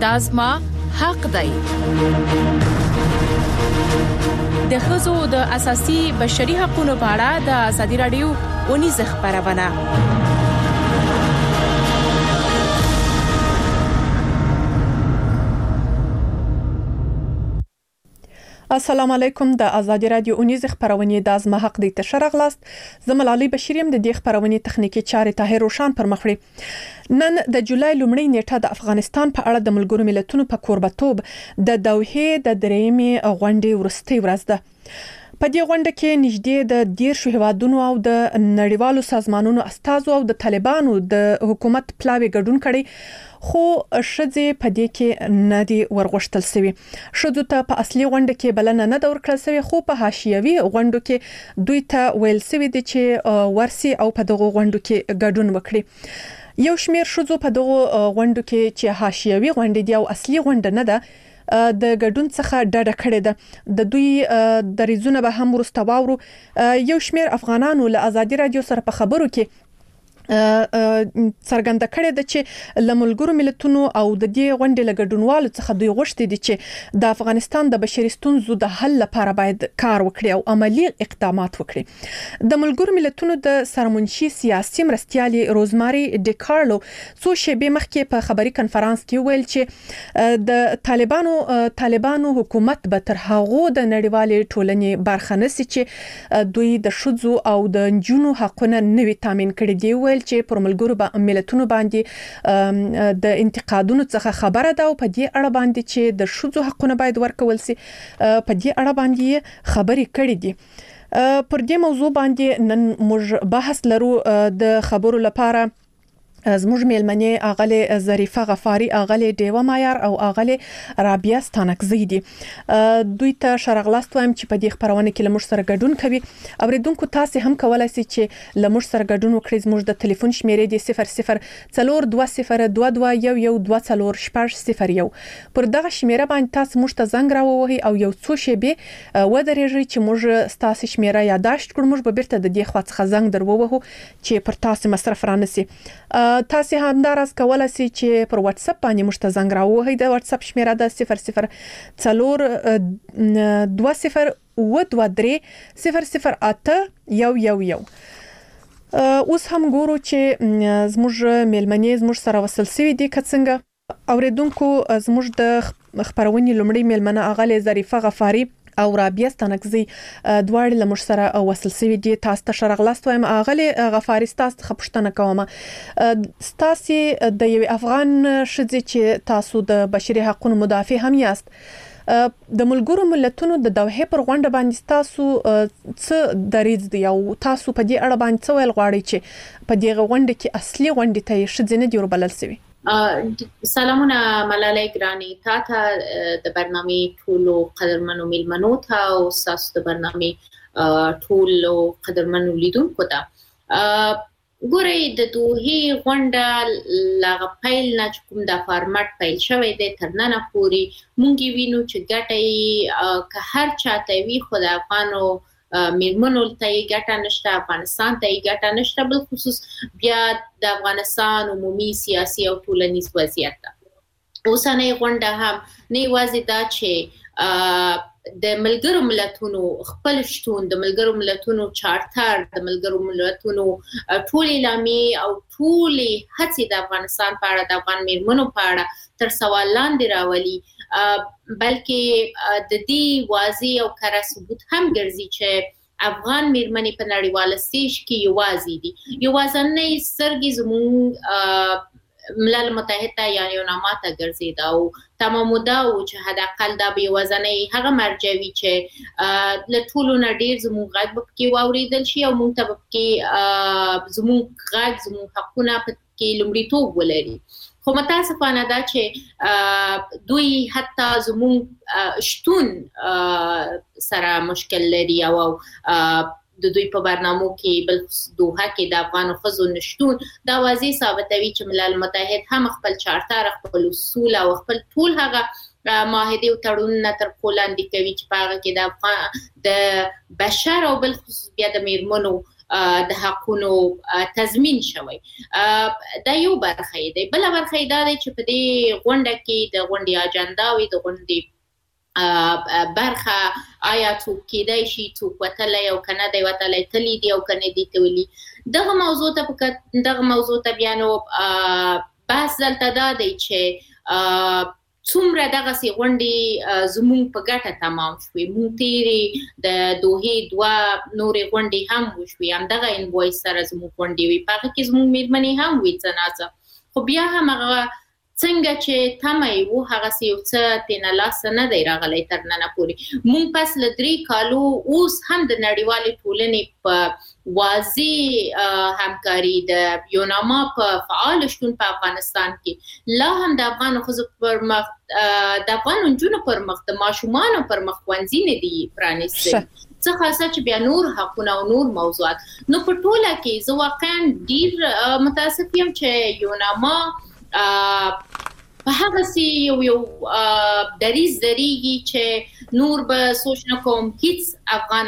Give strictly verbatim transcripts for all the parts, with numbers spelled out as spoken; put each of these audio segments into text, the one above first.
دا زما حق دی. د ښځو د اساسي بشري حقوقو په اړه د ازادي رادیو ونیز خبرونه. السلام علیکم. د ازادي رادیو اونیز خبرونه د ازما حق دی ته شرغلاست. زمل علي بشیریم د دې خبرونه تخنیکی چارې طاهر روشان پر مخړي. نن د جولای لومړۍ نیټه د افغانستان په اړه د ملګرو ملتونو په کوربتوب د دوحې د درېمې غونډې ورستۍ ورځ ده. په دې غونډه کې نږدې د دیرشو هیوادونو او د نړیوالو سازمانونو استازو او د طالبانو د حکومت پلاوی ګډون کړي، خو شذې په دې کې نه دی ورغښتل شوی. شذو ته په اصلي غونډه کې بلنه نه دور کړل شوی، خو په حاشیوي غونډو کې دوی ته ویل شوی دی چې ورسي او په دغه غونډو کې ګډون وکړي. یو شمیر شذو په دغه غونډو کې چې حاشیوي غونډې دی او اصلي غونډه نه ده د ګډون څخه ډډه کړې ده. د دوی د ریزونه به هم ورستواورو. یو شمیر افغانانو له ازادي رادیو سره په خبرو کې څرګنده کړې ده چې لملګرو ملتونو او د دې غونډې لګډونوالو څخه دوی غوښتي دي چې د افغانستان د بشري ستونزو د حل لپاره باید کار وکړي او عملی اقدامات وکړي. د ملګرو ملتونو د سرمنشي سیاسي مرستيالي روزماري ډیکارلو څو شېبې مخکې په خبري کنفرانس کې ویل چې د طالبانو طالبانو حکومت به تر هغه د نړیوالې ټولنې برخه نسی چې دوی د شذو او د جنونو حقونه نوي تامین کړي دي. چې پر ملګرو ملتونو باندې د انتقادونو څخه خبره ده او په دې اړه باندې چې د شذو حقونه باید ورکول شي په دې اړه باندې خبرې کړې دي. پر دې موضوع باندې نن موږ بحث لرو. د خبرو لپاره زموږ میلمنې اغله ظریفه غفاری، اغله دیوه مایار او اغله رابعه ستانکزی دي. دوی ته شرغلاست وایم چې په دې خبرونه کې لمر سره ګډون کوي. اوریدونکو تاسو هم کولای شئ چې لمر سره ګډون وکړئ. زموږ د ټلیفون شمیرې دی صفر صفر څلور دوه صفر دوه دوه یو یو دوه څلور شپږ صفر یو. پر دغه شمیره باندې تاسو موږ ته زنګ راووهئ او یو څو شیبې ودرېږئ چې موږ تاسو شمیره یاداشت کړو. موږ به بیرته د دې خوا څخه زنګ درووهو چې پر تاسو مصرف رانسی. تاسو هم دراز کولای شئ چې پر واتس اپ باندې موږ ته زنګ راووهئ. د واتس اپ شمیره ده صفر صفر څلور دوه صفر و دوه درې صفر صفر اته یو یو یو. اوس هم ګورو چې زموږ میلمنې زموږ سره وصل شوي دي. که څنګه اوریدونکو زموږ د خبرونې لومړی میلمنه اغله ظریفه غفاری او رابعه ستانکزی دواړه لمر سره وصل شوي دي. تاسو ته شرغلاست وایم. اغله غفاری تاسو ته پوښتنه کوم. تاسو د یو افغان شذې چې تاسو د بشري حقوقو مدافع هم یاست، د ملګرو ملتونو د دوحې پر غونډه باندې تاسو څه دریځ دی او تاسو په دې اړه باندې څه ویل غواړئ چې په دې غونډه کې اصلي غونډه ته شذې نه دی وربلل شوی؟ سلامونه ملالۍ ګراني، تا ته د برنامه ټولو قدرمنو میلمنو ته او تاسو د برنامه ټولو قدرمنو لیدونکو ته. ګورئ د دوحې غونډه لاغه پیل نه کوم د فارمټ پیل شوی دی تر نن پورې مونږ وینو چې ګټه که هر چاته وی خو د افغانو میرمنو ته یې ګټه نشته، افغانستان ته یې ګټه نشته، بل خصوص بیا د افغانستان عمومي سیاسي او ټولنیز وضعیت ده. اوسنۍ غونډه هم نه یوازې دا چې د ملګرو ملتونو خپل شتون، د ملګرو ملتونو چارټر، د ملګرو ملتونو ټول اعلامیې او ټولې هڅې د افغانستان په اړه، د افغان میرمنو په اړه تر سوال لاندې راولي، بلکې د دې واضح او کره ثبوت هم ګرځي چې افغان میرمنې په نړیواله سټیج کې یوازې دي. یوازنۍ سترګې زموږ ملل متحد ته یا یوناما ته ګرځېده او تمام دا و چې حداقل دا به یوازنۍ هغه مرجع وي چې له ټولو نه ډېر زموږ غږ به پکې واورېدل شي او موږ ته به پکې زموږ غږ، زموږ حقونه پکې لومړیتوب ولري. خو متاسفانه دا چې دوی حتی زموږ شتون سره مشکل لري او د دوی په برنامو کې بل دوحه کې د افغان ښځو نشتون دا واضح ثابتوي چې ملل متحد هم خپل چارټر، خپل اصول او خپل ټول هغه معاهدې او تړونونه تر پښو لاندې کوي چې په هغه کې د افغان د بشر او بل خصوص بیا د میرمنو د حقونو تضمین شوی. دا یو برخه دی. بل برخه دا دی چې په دې غونډه کې د غونډې اجنډا وي، د غونډې برخه آیا څوک کېدای شي څوک وتلی او کنه دی وتلی تلی دی او کنه دی تولي. دغه موضوع ته دغه موضوع ته بیا نو بحث دلته دا دی چې څومره دغسې غونډې زموږ په ګټه تمام شوې. موږ تېرې د دوحې دوه نورې غونډې هم وشوې، همدغه انوایس سره زموږ غونډې وي، په هغه کې زموږ مېرمنې هم وي څه ناڅه، خو بیا هم هغه څنګه چې تمه یې وو هغسې یو څه تېنه لاسه نه دی راغلی تر ننه پورې. موږ پس له درې کالو اوس هم د نړیوالې ټولنې په واضح همکاري د یوناما په فعال شتون په افغانستان کې لا هم د افغان ښځو پر مخ د افغان نجونو پر مخ د ماشومانو پر مخ ښوونځي نه دي پرانیستي، څه خاصه چې بیا نور حقونه او نور موضوعات. نو په ټوله کې زه واقعا ډېر متاسف یم چې یوناما په هغسې یو یو دریځ درېږي چې نور به سوچ نه کوم هیڅ افغانه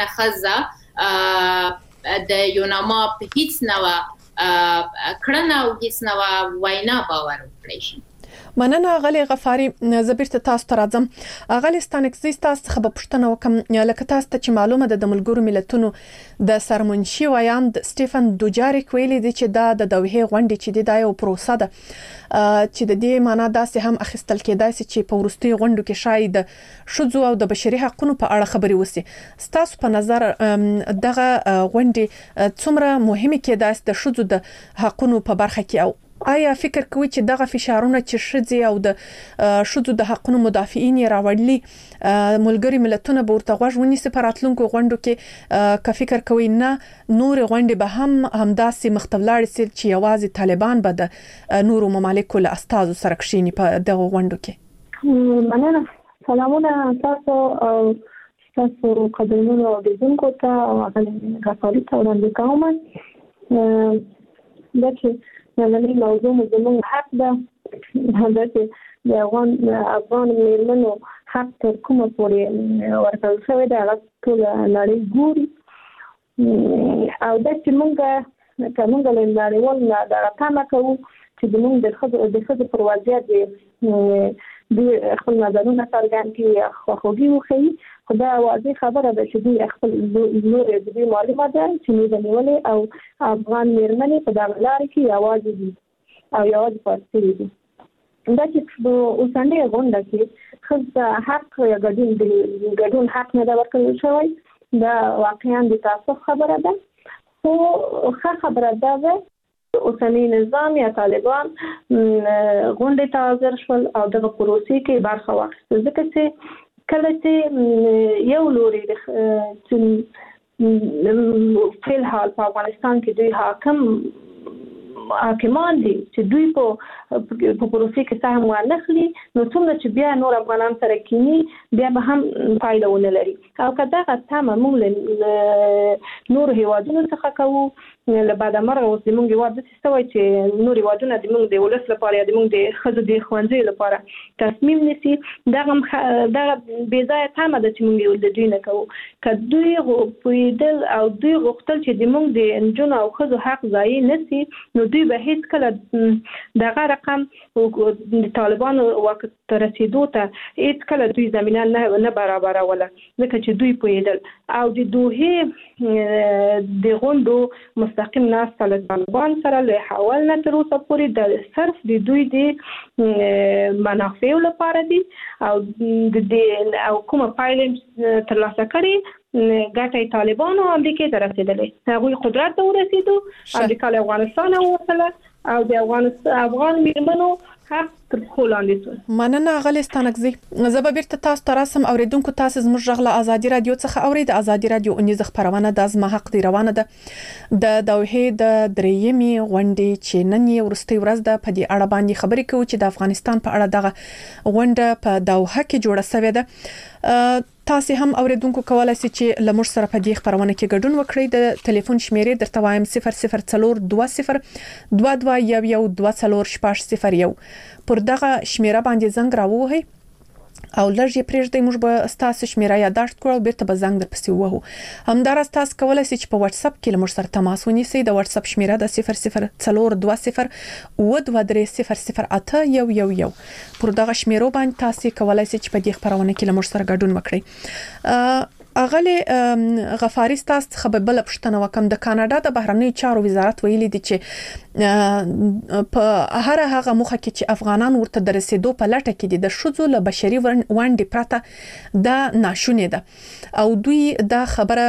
ښځه د یوناما په هیڅ نوه کړنه او هیڅ نوه وینا باور وکړی شي. مننه غلي غفاري. زه بیرته تاسو ته راځم. غلي ستانکزي تاسو څخه به پوښتنه وکم، لکه تاسو ته چې معلومه ده د ملګرو ملتونو د سرمنشي ویاند سټيفن دوجاریک ویلي دی چې دا د دوحې غونډې چې د یو پروسه ده چې د دې معنا داسې هم اخیستل کېدای شي چې په وروستي غونډو کې شاید د ښځو او د بشري حقوقو په اړه خبرې وشي. تاسو په نظر دغه غونډې څومره مهمه کېدای شي د ښځو د حقوقو په برخه کې، او آیا فکر کوي چې دغه فشارونه چې ښځې او د ښځو د حقوقو مدافعین راوړلي ملګري ملتونه به ورته غوږ ونیسي په راتلونکو غونډو کې، که فکر کوي نه نور غونډې به هم همداسې مخ ته ولاړې شي چې یوازې طالبان به د نورو ممالکو له استازو سره کښیني په دغه غونډو کې؟ مننه. سلامونه تاسو او تاسو قدرمنو اوریدونکو ته او هغه غفاري ته وړاندې کوم. دا چې نننۍ موضوع زموږ حق ده، دا چې د افغان افغان مېرمنو حق تر کومه پورې ورکړل شوی دی هغه ټوله نړۍ ګوري، او دا چې موږ که موږ له نړیوالو نه دغه تمه کوو چې زموږ د ښځو د ښځو پر وضعیت دوی خپل نظرونه څرګند کړي، خواخوږي وښیي، خو دا واضح خبره ده چې دوی خپل لوري د دوی معلومه ده چې موږ نیولې او افغان مېرمنې په دغه لارې کې یوازې دي او یوازې پاتې شوي دي. دا چې په اوسنۍ غونډه کې ښځو حق یا ګډون د ګډون حق نه ده ورکړل شوی، دا واقعا د تاسف خبره ده، خو ښه خبره دا ده اوسنی نظام یا طالبان غونډې ته حاضر شول او دغه پروسې کې برخه واخیسته، ځکه چې کله چې یو لوري فی الحال په افغانستان کې دوی حاکم حاکمان دي چې دوی په په پروسې کې سهم وانخلي، نو څومره چې بیا نور افغانان سره کینی بیا به هم فایده ونه لري. او که دغه تمه موږ له نورو هیوادونو څخه کوو، له بعده مرغه اوس زموږ هیواد داسې شوی چې نور هیوادونه زموږ د ولس لپاره یا زموږ د ښځو د ښوونځیو لپاره تصمیم نیسي، دغه دغه بې ځایه تمه ده چې موږ د دوی نه کوو. که دوی پوهېدل او دوی غوښتل چې زموږ د نجونو او ښځو حق ضایع نه سي، نو دوی به هیڅ کله دغه رقم د طالبانو واک ته رسېدو ته هیڅ کله دوی زمینه نه برابروله، ځکه چې دوی پوهېدل. او د دوحې د غونډو مستقیم ناسته له طالبان سره له حوال نه تر اوسه پورې د صرف د دوی د منافعو لپاره دي او د او کومه پایله ترلاسه کړي ګټه طالبان او امریکا ته رسیدلې، هغوی قدرت ته ورسېدو، امریکا له افغانستان ووتله او د افغانستان افغان مېرمنو حق تر پښو لاندې شو. مننه غلي ستانکزي. زه به بیرته تاسو ته راسم. اوریدونکو تاسو زموږ غږ له ازادي رادیو څخه اورید. ازادي رادیو اونیز خبرونه د ازما حق دی روانه ده د دوحې د درېیمې غونډې چې نن یې ورستۍ ورځ ده، په دې اړه باندې خبرې کوو چې د افغانستان په اړه دغه غونډه په دوحه کې جوړه شوې ده. تاسو هم اوریدونکو کولای شئ چې لمر سره په دې خبرونه کې ګډون وکړئ. د ټلیفون شمیرې درته وایم صفر صفر څلور دوه صفر دوه دوه یو یو دوه څلور شپږ صفر یو. پر دغه شمیره باندې زنګ راووهئ او لږ یې پرېږدئ موږ به ستاسو شمیره یاداشت کړو بیرته به زنګ در پسې ووهو همداراز تاسو کولی شئ چې په واتس اپ کې له موږ سره تماس ونیسئ د واتس اپ شمیره د صفر صفر څلور دوه صفر اووه دوه درې صفر صفر اته یو یو یو پر دغه شمیرو باندې تاسو کولی شئ چې په دې خبرونه کې له موږ سره ګډون وکړئ. اغلی غفاری ستاسو څخه به بل پښتنه وکم د کاناډا د بهرنی چارو وزارت ویلي دي چې په هر هغه موخه کې چې افغانان ورته د رسیدو په لټه کې دي د شذو له بشري ونډې پرته د ناشونې ده او دوی دا خبره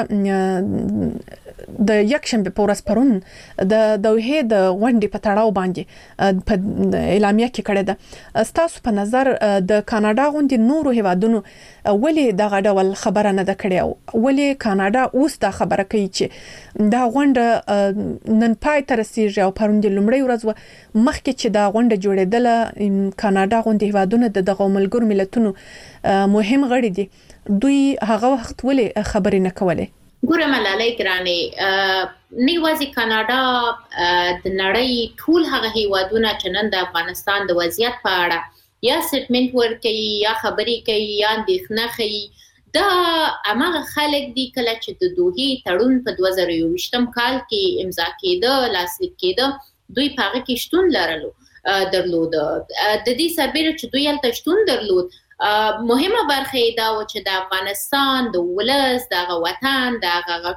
د یک شنبه په ورځ پرون د دوه د ونډې په تړاو باندې په اعلامیه کې کړه ده. ستاسو په نظر د کاناډا غونډې نورو هیوادونو ولی دغه ډول خبره نه ده کړې او ولی کاناډا اوس دا خبره کوي چې دا غونډه نن پای ته رسیږي او پروند لومړی ورځ مخکې چې دا غونډه جوړېدله کاناډا غونډې هیوادونو د دغه ملګرو ملتونو مهم غړي دي دوی هغه وخت ولی خبرې نه کولې. ګوره ملالۍ ګرانې نیوازي کاناډا د نړۍ ټول هغه هیوادونه چې نن د افغانستان د وضعیت په اړه یا سټمنټ ورکوي یا خبرې کوي یا اندېښنه ښیي دا هغه خلک دي کله چې د دوحې تړون په دوه زره یوویشتم کال کې امضا کېده لاسلیک کېده دوی په هغه کې شتون لرلو درلود د دې سربېره چې دوی هلته شتون درلود مهمه برخه دا و چې د افغانستان د ولس د وطن د هغه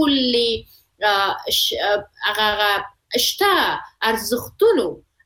ټول هغه شته ارزښتونو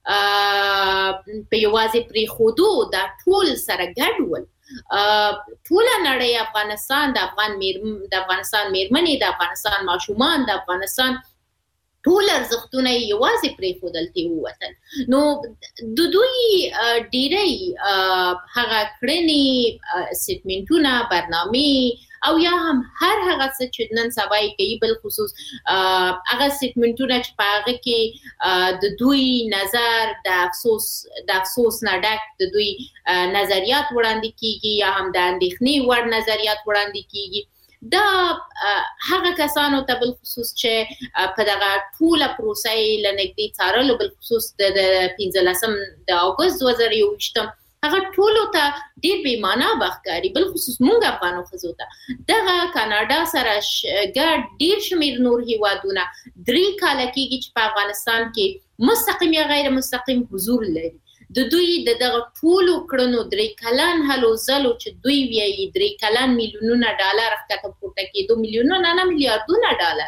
په یوازې پری خودو دا ټول سره ګډول ټول نړۍ افغانستان د افغان میر د افغانستان میرمنې د افغانستان ماشومان د افغانستان ټول ارزښتونه یوازې پری خودل تی ووتل نو د دوی ډیری هغه کړنی سټمنټونه برنامې او یا هم هر هغه څه چې نن سبا یې کوي بل خصوص هغه سټمنټونه چې په هغه کې د دوی نظر د افسوس د افسوس نه ډک د دوی نظریات وړاندې کیږي یا هم د اندېښنې وړ نظریات وړاندې کیږي دا هغه کسانو ته بل خصوص چې په دغه ټوله پروسه یې لنګدي څارلو بل خصوص د پنځلسم د اگست دوه زره یوویشتم هغه ټولو ته ډېر بې معنا بښکاري بل خصوص موږ افغانو ښځو ته دغه کاناډا سره ګډ ډېر شمېر نور هیوادونه درې کاله کېږي چې په افغانستان کې مستقیم یا غیر مستقیم حضور لري د دوی د دغه ټولو کړنو درې کلن هلو ځلو چې دوی ویایي درې کلن میلیونونه ډالر ښکته پورته کېدو میلیونونه نه میلیارډونه ډالر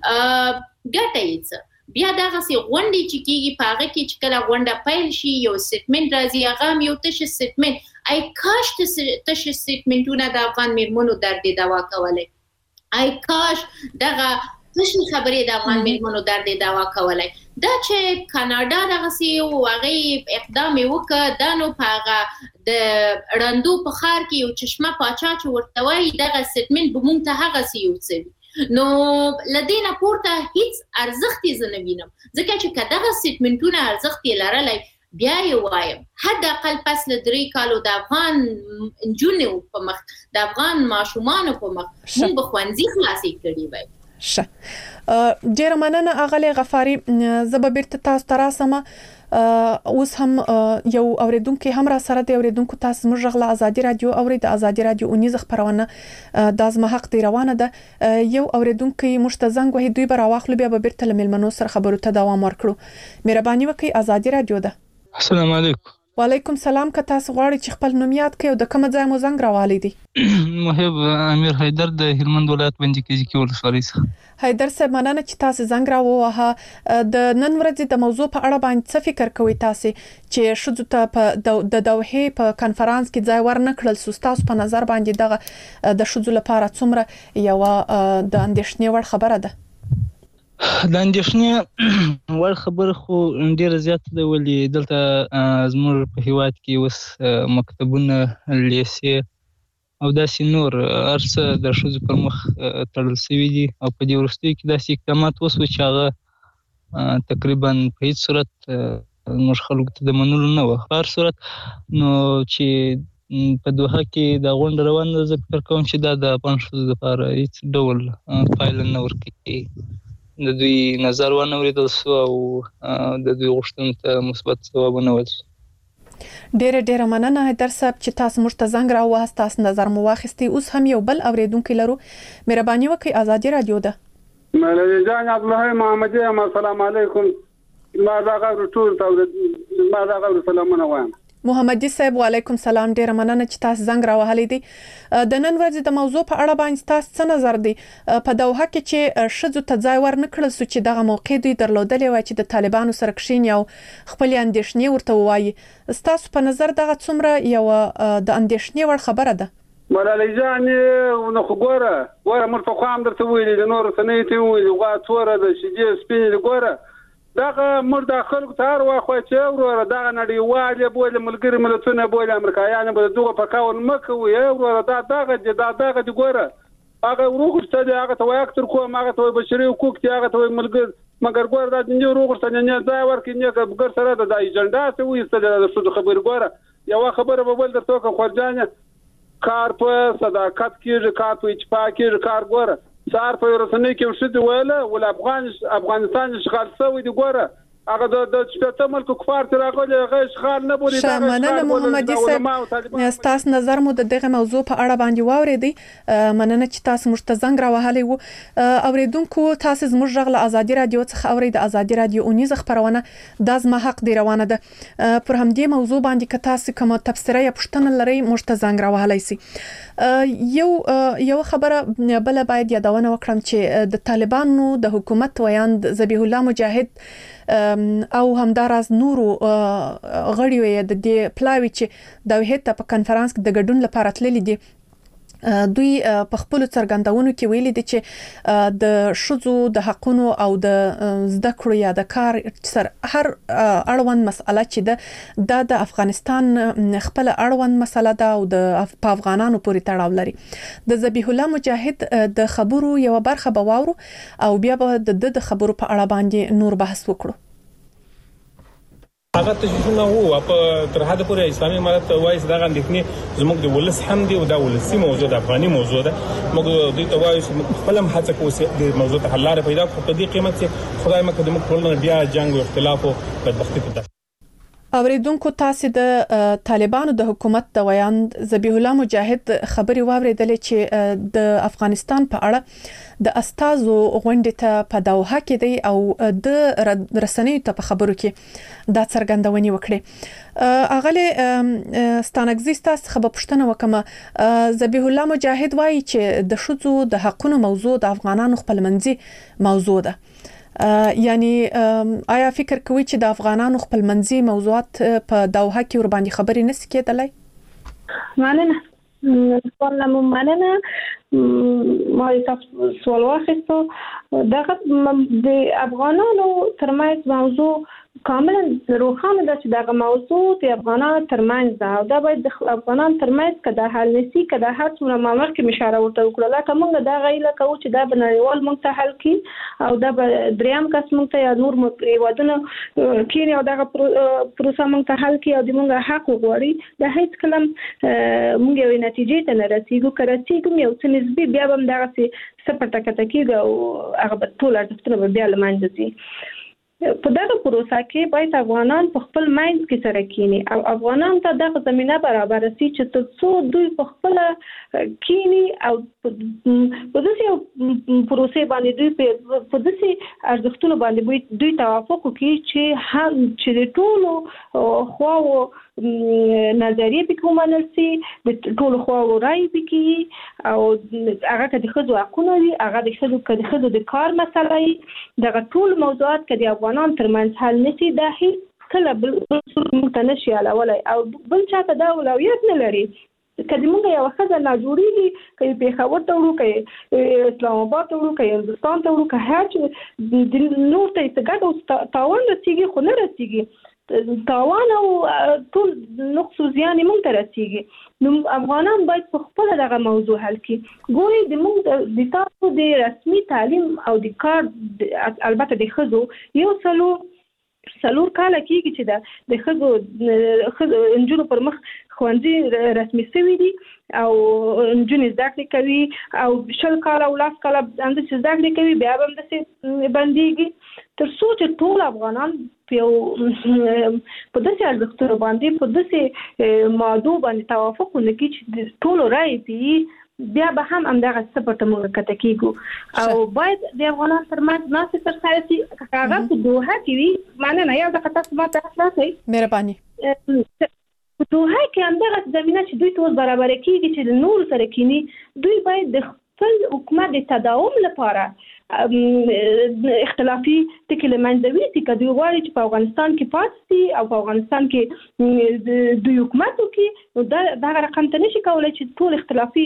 ګټه یې څه بیا دغسې غونډې چې کېږي په هغه کې چې کله غونډه پیل شي یو سټمنټ راځي هغه هم یو تش سټمنټ ای کاش تش سټمنټونه د افغان میرمنو درد دوا کولی ای کاش دغه تشې خبرې د افغان میرمنو درد دوا کولی دا چې کاناډا دغسې او هغې اقدام یې وکړه دا نو په هغه د ړندو په ښار کې یو چشمه پاچا چې ورته وایي دغه سټمنټ به موږ ته هغسې یو څه وي نو له دې نه پورته هیڅ ارزښت یې زه نه وینم ځکه چې که دغه سټمنټونه ارزښت یې لرلی بیا یې وایم حداقل پس له درې کالو د افغان نجونو په مخ د افغان ماشومانو په مخ موږ به ښوونځي خلاصې کړي وای شه ډیره مننه اغلی غفاری زه به بیرته تاسو ته راسم اوس هم یو اوریدونکو هم را سره دی اوریدونکو تاسو موږ غلا ازادي رادیو اورید ازادي رادیو اونیز خبرونه د ازمه حق دی روانه ده یو اوریدونکو مشتزنګ وه دوی بر واخلو بیا به بیرته لمنو سره خبرو ته دوام ورکړو مهرباني وکړئ ازادي رادیو ده السلام علیکم وعلیکم سلام که تاسو غواړئ چې خپل نوم یاد کړئ او د کوم ځای مو زنګ راوالی دی محب امیر حیدر د هلمند ولایت بندي کې کې ولسوالۍ څخه حیدر صاحب مننه چې تاسو زنګ راووهه د نن ورځې د موضوع په اړه باندې څه فکر کوئ تاسو چې شذو ته په د دوحې په کانفرنس کې ځای ورنکړل سو تاسو په نظر باندې دغه د شذو لپاره څومره یو د اندېښنې وړ خبره ده د اندېښنې وړ خبره خو ډېره زیاته ده ولې دلته زموږ په هیواد کې اوس مکتبونه لیسې او داسې نور هر څه د ښځو پر مخ تړل شوي دي او په دې وروستیو کې داسې اقدامات وشوه چې هغه تقریبا په هیڅ صورت زموږ خلکو ته د منلو نه وه په هر صورت نو چې په دوحه کې دا غونډه روانه ده زه فکر کوم چې دا د افغان ښځو لپاره هیڅ ډول پایله نه ورکوي د دوی نظر ونه اورېدل سو او د دوی غوښتنو ته مثبت ځواب ونه ویل سو ډېر ډېر مننه حیدر صاحب چې تاسو موږ ته زنګ راووهاست، تاسو نظر مو واخیستي. اوس هم یو بل اوریدونکو لرو. مهرباني وکړئ، آزادي رادیو ده. ملالۍ جان عبدالله محمدي، السلام علیکم. ما دا غوړ ټول ته ما دا غوړ سلامونه وایم. محمدي صاحب وعلیکم سلام، ډیره مننه چې تاسو زنګ راوهلې دي. د نن ورځې د موضوع په اړه باندې تاسو څه نظر دی؟ په دوحه کې چې شذو ته ځای ورنکړل سو چې دغه موقع دوی درلودلې وای چې د طالبانو سره کښین یو خپل اندېښنې ورته وایي. تاسو په نظر دغه څومره یو د اندېښنې ور خبره ده؟ ملالۍ جان نو خو ګوره ګوره مرته خو هم درته ویلي د نور سنې ته ویلي غوا توره د شیدې سپینې ګوره دغه مرده خلکو ته هر وخت چې وروره دغه نړیوالې بولې ملګري ملتونه بولې امریکایانو به دغه په کول مکه وي وروره دا دغه دا دغه د ګوره هغه وروغشته دی هغه ته وای اکثر کوم هغه ته بشري حقوق دی هغه ته ملګر مګر ګوره دا د وروغشته نه ځای ورکې نه ګر سره د ایجنډا ته وایسته د څه خبر ګوره یو خبره به بل درته کوم خورجانه کار په صداقت کې کار په اتفاق کې کار ګوره سار په رسنۍ کې وشته ویله ول افغان افغانستان اشغال شوی دی ګوره هغه د شپته ملک کفار تر هغه غیر اشغال نه بوري دا مننه محمدي صاحب، تاسو نظر مو د دغه موضوع په اړه باندې واورېدی. مننه چې تاسو موږ ته زنګ راوهلې وو. اوریدونکو تاسو زموږ غږ آزادي رادیو څخه اورئ. د آزادي رادیو اونیزه خبرونه د زما حق دی روانه ده. پر همدې موضوع باندې که تاسو کوم تفسیره یا پوښتنه لرئ موږ ته زنګ راوهلای شئ. یو یو خبره بل باید یادونه وکړم چې د طالبانو د حکومت ویاند ذبیح الله مجاهد او همداراز نورو غړیو د دې پلاوی چې د وحدت په کانفرنس کې د ګډون لپاره تللي دي دوی په خپل څرګندونو کې ویلي دي چې د شذو د حقونو او د زده کړو یا د کار سر هر اړوند مسله چې د د افغانستان خپل اړوند مسله ده او د افغانانو پورې تړاو لري. د ذبیح الله مجاهد د خبرو یو برخه بواورو او بیا به د د خبرو په اړه باندې نور بحث وکړو. هغه تشویشونه وو په تر حد پورې اسلامي امارت وایي دا غندښنې زموږ د ولس هم دی او دا ولسی موضوع د افغاني موضوع ده. موږ د توایي خپل هم هڅه کوو د موضوع ته حل لاره پیدا کړو په دې قیمت چې خدای مکه د موږ ټول بیا جنگ او اختلاف او بدبختی ته. اوریدونکو تاسو د طالبانو د حکومت د ویاند ذبیح الله مجاهد خبري واوریدلې چې د افغانستان په اړه د استازو غونډې ته په دوحه کې دی او د رسنیو ته په خبرو کې دا څرګندونې وکړي. اغله ستانګزي تاسو خبر پښتنه وکمه ذبیح الله مجاهد وایي چې د شذو د حقونو موضوع د افغانانو خپل منځي موضوع ده. یعنی آیا فکر کوي چې د افغانانو خپل منځي موضوعات په دوحه کې ور باندې خبرې نس کېدلای؟ مننه والله مننه ما تاسو سوال واخیستو دغه د افغانانو ترمنځ موضوع کاملا روښانه ده چې دغه موضوع د افغانانو ترمنځ ده او دا باید د افغانانو ترمنځ کدا حل نسی کدا هر څومره مامر کې مشاره ورته وکړه لکه موږ دا غیله کوو چې دا بنړیوال موږ ته حل کی او دا دریم کس موږ ته یا نور ودونه کینی او دغه پروسه موږ ته حل کی او د موږ حق وغواړي دا هیڅ کلم موږ یو نتیجې ته نه رسیدو کړه یو څه نسبی بیا هم دغه څه پټه کټه کیږي او هغه ټول ارزښتونه بیا لمانځي. په دغه پروسه کې باید افغانان په خپل ماینډ کې سره کینی او افغانان ته دغه زمينه برابر شي چې تاسو دوی په خپل کینی او په داسې پروسه باندې دوی په داسې ارزښتونو باندې دوی توافق وکړي چې هم چې ټولو خواو نظریه به کومه سي د ټولو خواو راي بکی او هغه د خځو حقونه دي هغه د خځو د خځو د کار مسله دغه ټول موضوعات کې افغانان ترمنځ حل نشي دا هیڅ کله بل متنشي علاوه او بل چاته دا اولویت نه لري. کله موږ یو خزه نه جوړیږي کله په خبر ته ورو کله اسلام آباد ته ورو کله هندستان ته ورو که هر څه نور ته څنګه او تاوان رسیږي خو نه رسیږي تاوان او ټول نقص او زیان موږ ته رسیږي. نو افغانان باید په خپل دغه موضوع حل کړي. ګوري د موږ د تاسو د رسمي تعلیم او د کار البته د خزو یو څلور څلور کال کېږي چې د خزو انجونو پر مخ ښوونځي رسمي شوي دي او نجونې زده کړې کوي او شل کاله او لاس کاله همداسې زده کړې کوي بیا به همداسې بندېږي تر څو چې ټول افغانان په داسې ارزښتونو باندې په داسې موضوع باندې توافق ونه کړي چې ټولو رایې دي بیا به هم همدغه څه په موږ کته کېږو او باید د افغانان ترمنځ ناستې ترسره شي هغه په دوحه کې وي مننه یو دقیقه تاسو ماته خلاصوئ مهرباني په دوحه کې همدغه زمینه چې دوی ته برابر کېږي چې د نورو سره کینی دوی باید د خپل حکومت د تداوم لپاره اختلافي ټکي له منځه ویسي که دوی غواړي چې په افغانستان کې پاتې شي او په افغانستان کې دوی حکومت وکړي نو دغه رقم ته نشي کولی چې ټول اختلافي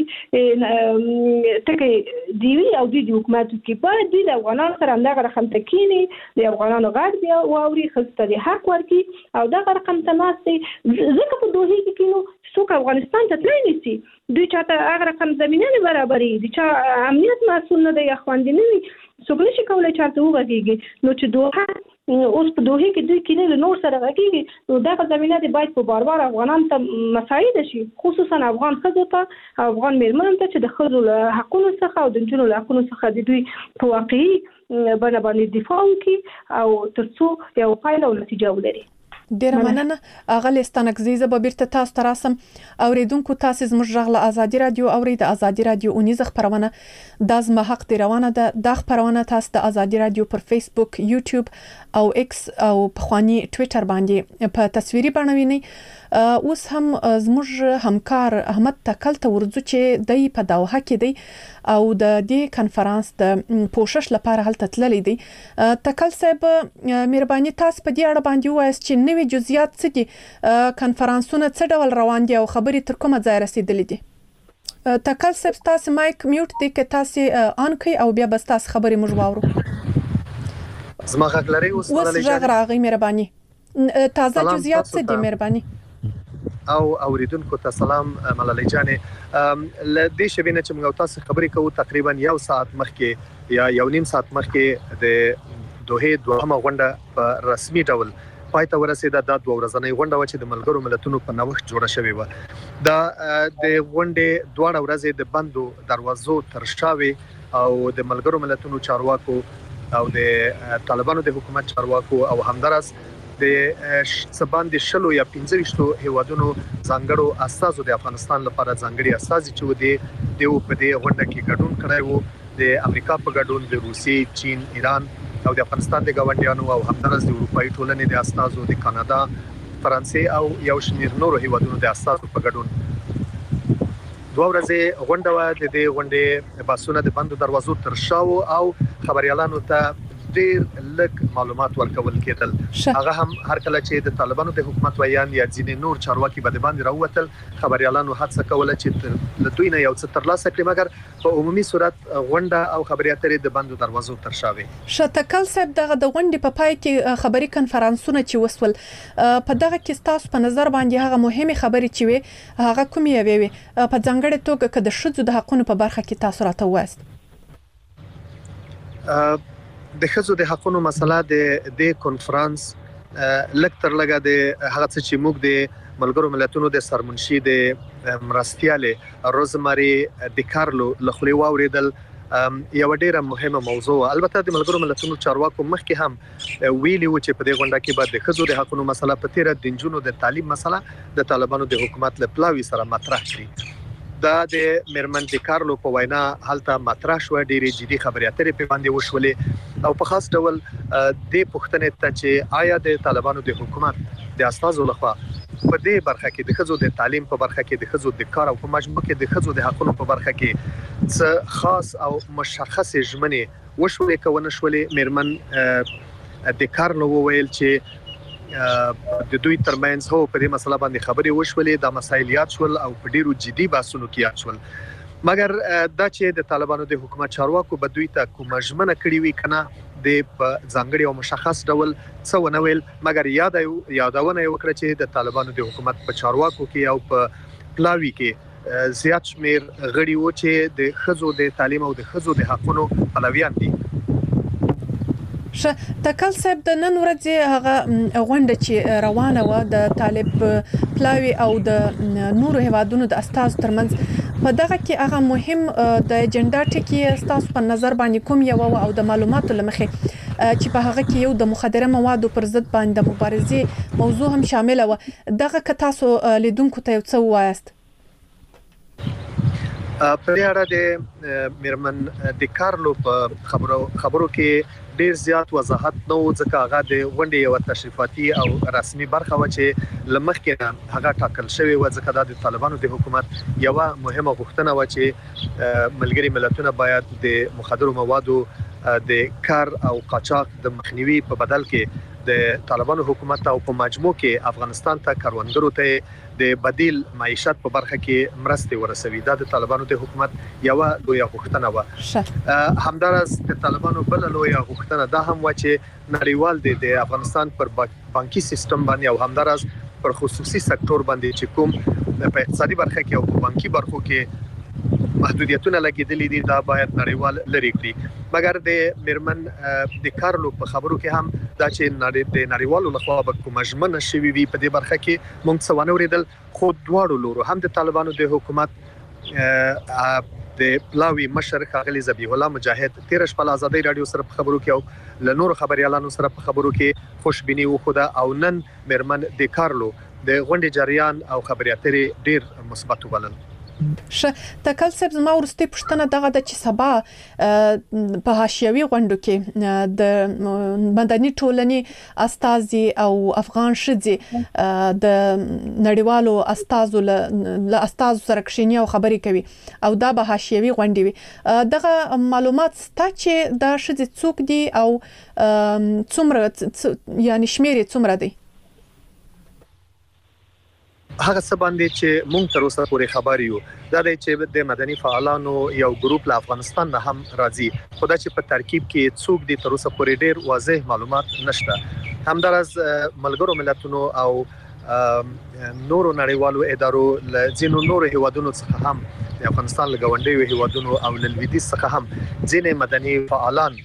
ټکي دي وي او دوی د حکومت وکړي باید دوی د افغانانو سره همدغه رقم ته کیني د افغانانو غږ بیا واوري ښځو ته د حق ورکړي او دغه رقم ته ناست دی ځکه په دوحې کې کینو څوک افغانستان ته تللی نشي دوی چاته هغه رقم زمینه نه برابرې دي چې امنیت مسؤل نه دی یا خوندي نه وي څوک نشي کولی چارته وغږېږي نو چې دوحه اوس په دوحې کې دوی کینې له نور سره غږېږي نو دغه زمینه دې باید په بار بار افغانان ته مساعده شي خصوصا افغان ښځو ته او افغان میرمنو ته چې د ښځو له حقونو څخه او د نجونو له حقونو څخه د دوی په واقعي بڼه باندې دفاع وکړي او تر څو یو پایله او نتیجه ولري ډیره مننه اغه لستانکزي زه به بیرته تاسو ته راسم اوریدونکو تاسو زموږ غږ له ازادي رادیو اوري د ازادي رادیو اونیزه خبرونه د زما حق دی روانه ده د خبرونه تاسو د ازادي رادیو پر فیسبوک یوټیوب او ایکس او په خواني ټوئیټر باندې په تصویري بڼه ویني اوس هم زموږ همکار احمد تکل ته ورځو چې د په دوحه کې دی او د دې کانفرنس د پوښښ لپاره هلته تللی دی تکل صاحب مهرباني تاسو په دې اړه باندې وایاست چې نوې جزئیات څه دي کانفرنسونه څه ډول روان دي او خبرې تر کومه ځای رسیدلې دي تکل صاحب تاسو مایک میوټ دی که تاسو آن کړئ او بیا بس تاسو خبرې موږ واورو زما غږ لري اوس ملالۍ جان راغی مهرباني تازه جزئیات څه دي مهرباني او اوریدونکو ته سلام ملالۍ جانې ل دې شبینه چې موږ تاسو خبرې کوو تقریبا یو ساعت مخکې یا یو نیم ساعت مخکې د دوحې دوهمه غونډه په رسمي ډول پای ته ورسېده د دوه ورځنۍ غونډه و چې د ملګرو ملتونو په نوښت جوړه شوې و دا د غونډې دواړه ورځې د بندو دروازو تر شا وي او د ملګرو ملتونو چارواکو او د طالبانو د حکومت چارواکو او همدارس د سبان د شلو یا پنځه ویشتو هیوادونو ځانګړو اساسو د افغانستان لپاره ځانګړي اساس چې و دي د په دې غونډه کې ګډون کړی وو د امریکا په ګډون د روسي چین ایران او د افغانستان د ګاونډیانو او همدارس د اروپאי ټولنې د اساسو د کاناډا فرانسې او یو شمېر نورو هیوادونو د اساسو په ګډون دوه ورځې غونډه و د دې غونډې باسونه د بندو دروازو تر شا او خبريالانو ته ډیر لږ معلومات ورکول کېدل هغه هم هر کله چې د طالبانو د حکومت ویان یا ځینې نور چارواکي به د باندې راووتل خبريالانو هڅه کوله چې د دوی نه یو څه ترلاسه کړي مګر په عمومي صورت غونډه او خبري اترې د بندو دروازو تر شا وي شتکل صاحب دغه د غونډې په پای کې خبري کانفرنسونه چې وسول په دغه کې تاسو په نظر باندې هغه مهمه خبري چې وي هغه کومې وي په ځانګړي توګه که د شذو د حقونو په برخه کې تاسو راته وایست د ښځو د حقونو مسله د د کانفرنس لکتر لګه د هغه چې موږ د ملګرو ملتونو د سرمنشي د مرستياله روزماري د کارلو لخوا وریدل یو ډیره مهمه موضوع البته د ملګرو ملتونو چارواکو مخکې هم ویلي و چې په دې غونډه کې بعد د ښځو د حقونو مسله په تیر د جنونو د تعلیم مسله د طالبانو د حکومت له پلاوي سره مطرح کړي دا د میرمن د کارلو په وینا حالته مطرح شو ډېری جدي خبري اترې په باندې وشولې او په خاص ډول د پښتنې ته چې آیا د طالبانو د حکومت د اساسو لخوا په دې برخه کې د ښځو د تعلیم په برخه کې د ښځو د کار او په مجموع کې د ښځو د حقوقو په برخه کې څه خاص او مشخص ژمنې وشولې کونه شولې میرمن د کارلو وویل چې د دوی ترمنځ هو په دې مسله باندې خبرې وشولې د مسایلیات شول او په ډیرو جدي بحثونو کې یاد شول مګر دا چې د طالبانو د حکومت چارواکو به دوی ته کومه ژمنه کړې وي کنه د ځانګړي او مشخص ډول څه ونویل مګر یاد یادونه وکړه چې د طالبانو د حکومت په چارواکو کې او په پلاوي کې زیات شمیر غړي و چې د ښځو د تعلیم او د ښځو د حقوقو پلویان دي ش تکل صاحب د نن ورځې هغه غونډه چې روانه و د طالب پلاوی او د نورو هیوادونو د استاد ترمنځ په دغه کې هغه مهم د اجنډا ټکی استاد په نظر باندې کوم یو او د معلوماتو لمخې چې په هغه کې یو د مخدره موادو پر ضد باندې مبارزه موضوع هم شامل و دغه ک تاسو لیدونکو ته څه وایست په اړه د میرمن د کارلو په خبرو خبرو کې ډیر زیات وضاحت نو ځکه هغه د غونډې یو تشریفاتي او رسمي برخه و چې لمخکې هغه ټاکل شوی و ځکه د طالبانو د حکومت یو مهمه غوښتنه و چې ملګری ملتونه باید د مخدرو موادو د کار او قاچاق د مخنیوي په بدل کې د طالبانو حکومت او په مجموع کې افغانستان ته کاروانګرو ته د بدیل معیشت په برخه کې مرستې ورسوي دا د طالبانو د حکومت یو لوی غوښتنه و همدارس د طالبانو بل لوی غوښتنه دا هم و چې نړیوال د افغانستان پر بانکي سیستم باندې او همدارس پر خصوصي سکتور باندې چې کوم په اقتصادي برخه کې او په بانکي برخو کې محدودیتونه لګیدلې دي دا باید نړیوال لري کړي مګر د میرمن د کارلو په خبرو کې هم دا چې د نړیوالو لخوا به کوم ژمنه شوی وي په دې برخه کې مونږ څه ونه وریدل خو دواړو لورو هم د طالبانو د حکومت د پلاوی مشر ښاغلی ذبیح الله مجاهد تیر شپه آزادۍ رادیو سره په خبرو کې او ل نور خبريالانو سره په خبرو کې خوشبینی وخوده او نن میرمن د کارلو د غونډې جریان او خبرياتري ډیر مثبت وبلل ش تکل صاحب زما ورسته پښتنه دغه د چې سبا په حاشیوي غونډو کې د مدني ټولنې استازي او افغان شذي د نړیوالو استازو له استازو سره کښینی او خبرې کوي او دا به حاشیوي غونډې وي دغه معلومات ستا چې دا شذي څوک دي او څومره یعنی شمیرې څومره دي هغه څه باندې چې مونږ تر اوسه پورې خبر یو دا د چې د مدني فعالانو یو ګروپ له افغانستان نه هم راځي خدای چې په ترکیب کې څوک دي تر اوسه پورې ډیر واضح معلومات نشته همدارس ملګرو ملتونو او نورو نړیوالو ادارو له ځینو نورو هیوادونو څخه هم د افغانستان له غونډیو هیوادونو او له لویدیځ څخه هم ځینې مدني فعالان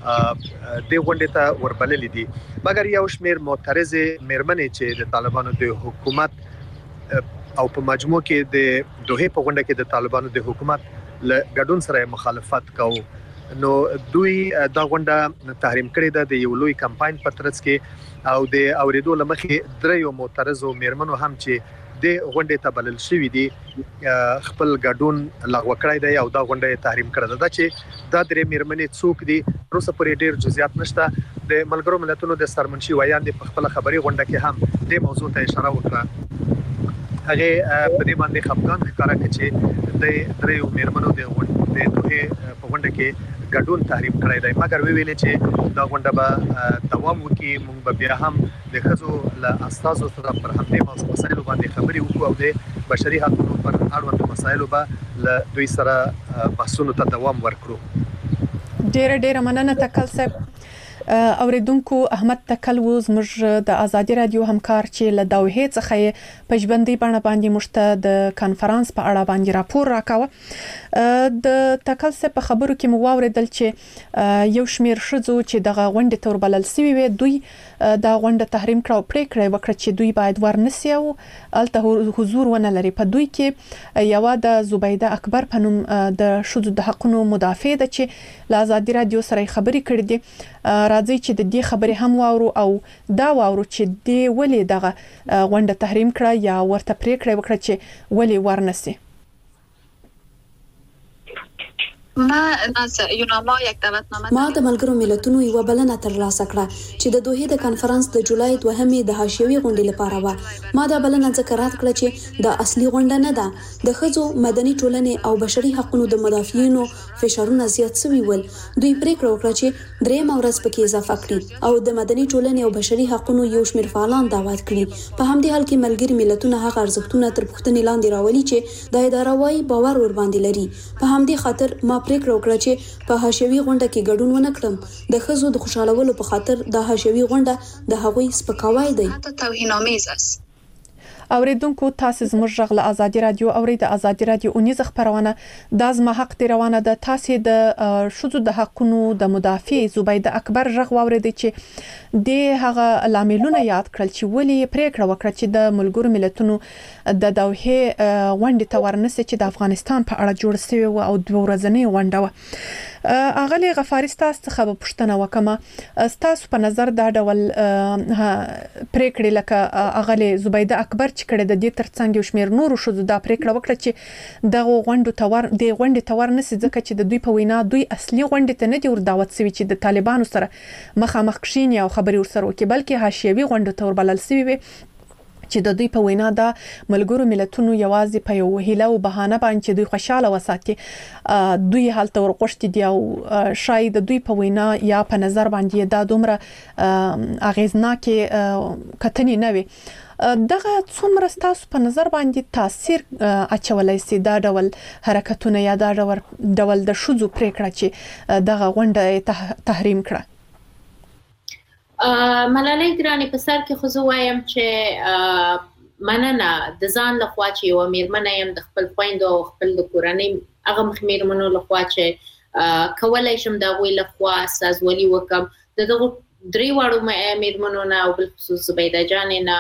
د غونډې ته وربللي دي مګر یو شمیر معترض میرمنې چې د طالبانو د حکومت او په مجموع کې د دوه په غونډه کې د طالبانو د حکومت له ګډون سره مخالفت کوي نو دوی دا غونډه تحریم کړې ده د یو لوی کمپاین په ترڅ کې او د اوریدو لمخې دریو معترضو میرمنو هم چې د غونډې ته بلل شوې دي خپل ګډون لغوه کړی دی او دا غونډه تحریم کړې ده چې دا درې میرمنې څوک دي روسه پرې ډیر جزئیات نشته د ملګرو ملتونو د سرمنشي ویان د خپل خبري غونډه کې هم د موضوع ته اشاره وکړه هغه په دې باندې خپګان ښکارا کړي چې د دریو میرمنو د غونډې دوه په غونډه کې ګډون تحریم کړی دی مګر وی ویل چې دا غونډه به دوام وکړي موږ به بیا هم د خزو له اساسو سره پر همدې مسایلو باندې خبرې وکړو او د بشري حقوقو پر اړوند مسایلو به له دوی سره بحثونو ته دوام ورکړو ډېر ډېر مننه تکل صاحب اوریدونکو احمد تکل و زموږ د ازادي رادیو همکار چې له دوه څخه په ژوندۍ بڼه باندې مشته د کانفرنس په اړه باندې راپور راکاوه د تکل صاحب په خبرو کې مو واوریدل چې یو شمیر شذو چې دغه غونډې تور بلل سوي وي دوی دا غونډه تحریم کړو پرې کړې وکړه چې دوی باید ورنسي او الته حضور ونه لري په دوی کې یو د زبیده اکبر په نوم د شذو د حقوقو مدافع ده چې له ازادي رادیو سره خبرې کړې دي راځي چې د دې خبرې هم واورو او دا واورو چې د ولې دغه غونډه تحریم کړه یا ورته پریکړه وکړه چې ولې ورنسي ما یو نامه یک دعوتنامه ما د ملګرو ملتونو یو بلنه ترلاسه کړه چې د دوه د کانفرنس د جولای دوهمې د حاشیوي غونډې لپاره و ما دا بلنه ذکر کړه چې د اصلي غونډه نه ده د خزو مدني ټولنې او بشري حقوقو د مدافعینو فشارونه زیات شوي ول دوی پریکړه وکړه چې درې مورز پکې اضافه کړي او د مدني ټولنې او بشري حقوقو یو شمېر فعالان دعوت کړي په همدې حال کې ملګري ملتونه هغه ارزښتونه تر پوښتنې لاندې راولي چې د اداره وايي باور ور باندې لري په همدې خاطر ما پریکړه وکړه چې په حاشیوي غونډه کې ګډون ونه کړم د خزو د خوشالولو په خاطر د حاشیوي غونډه د هغوی سپکاوی دی توهینامیز است اوریدونکو تاسو زموږ غږ له ازادي رادیو اوري د ازادي رادیو اونیزه خبرونه د زما حق دی روانه ده. تاسو د شذو د حقونو د مدافع زبیده اکبر غږ واوریدي چې د هغه لاملونه یاد کړل چې ولې پریکړه وکړه چې د ملګرو ملتونو د دوحه غونډه تورنسه چې د افغانستان په اړه جوړ شوی او د ورځنی غونډه و. اغلی غفاری ستاسو څخه پوښتنه وکمه، ستاسو په نظر دا ډول پریکړه لکه اغلی زبیده اکبر چې کړه د دې ترڅنګ یو شمیر نورو شذو دا پریکړه وکړه چې د غونډو تور د غونډې تور نسي ځکه چې د دوی په وینا دوی اصلي غونډې ته نه دی ور دعوت شوی چې د طالبانو سره مخامخ کښینی او خبري ورسره وکړي، بلکې حاشیوي غونډه تور بلل شوی وي چې د دوی په وینا دا ملګرو ملتونو یوازې په یو هیله او بهانه باندې دوی خوشاله وساتي دوی حالت ورغشتي دی او شاید دوی په وینا یا په نظر باندې دا دومره اغیزناکه کتنې نه وي. دغه څومره ستاسو په نظر باندې تاثیر اچولای سي دا ډول حرکتونه یا دا ډول د شذو پریکړه چې دغه غونډه تحریم کړه؟ ملالۍ ګراني په سر کې خو زه وایم چې مننه د ځان لخوا چې یو میرمنه يم د خپل خويندو او خپل د کورنۍ هغه مخمیرمنو لخوا چې کولای شم دا غوي لخوا سازولي وکم د دغه درې واړو میرمنو نه او بل خصوص زبیده جان نه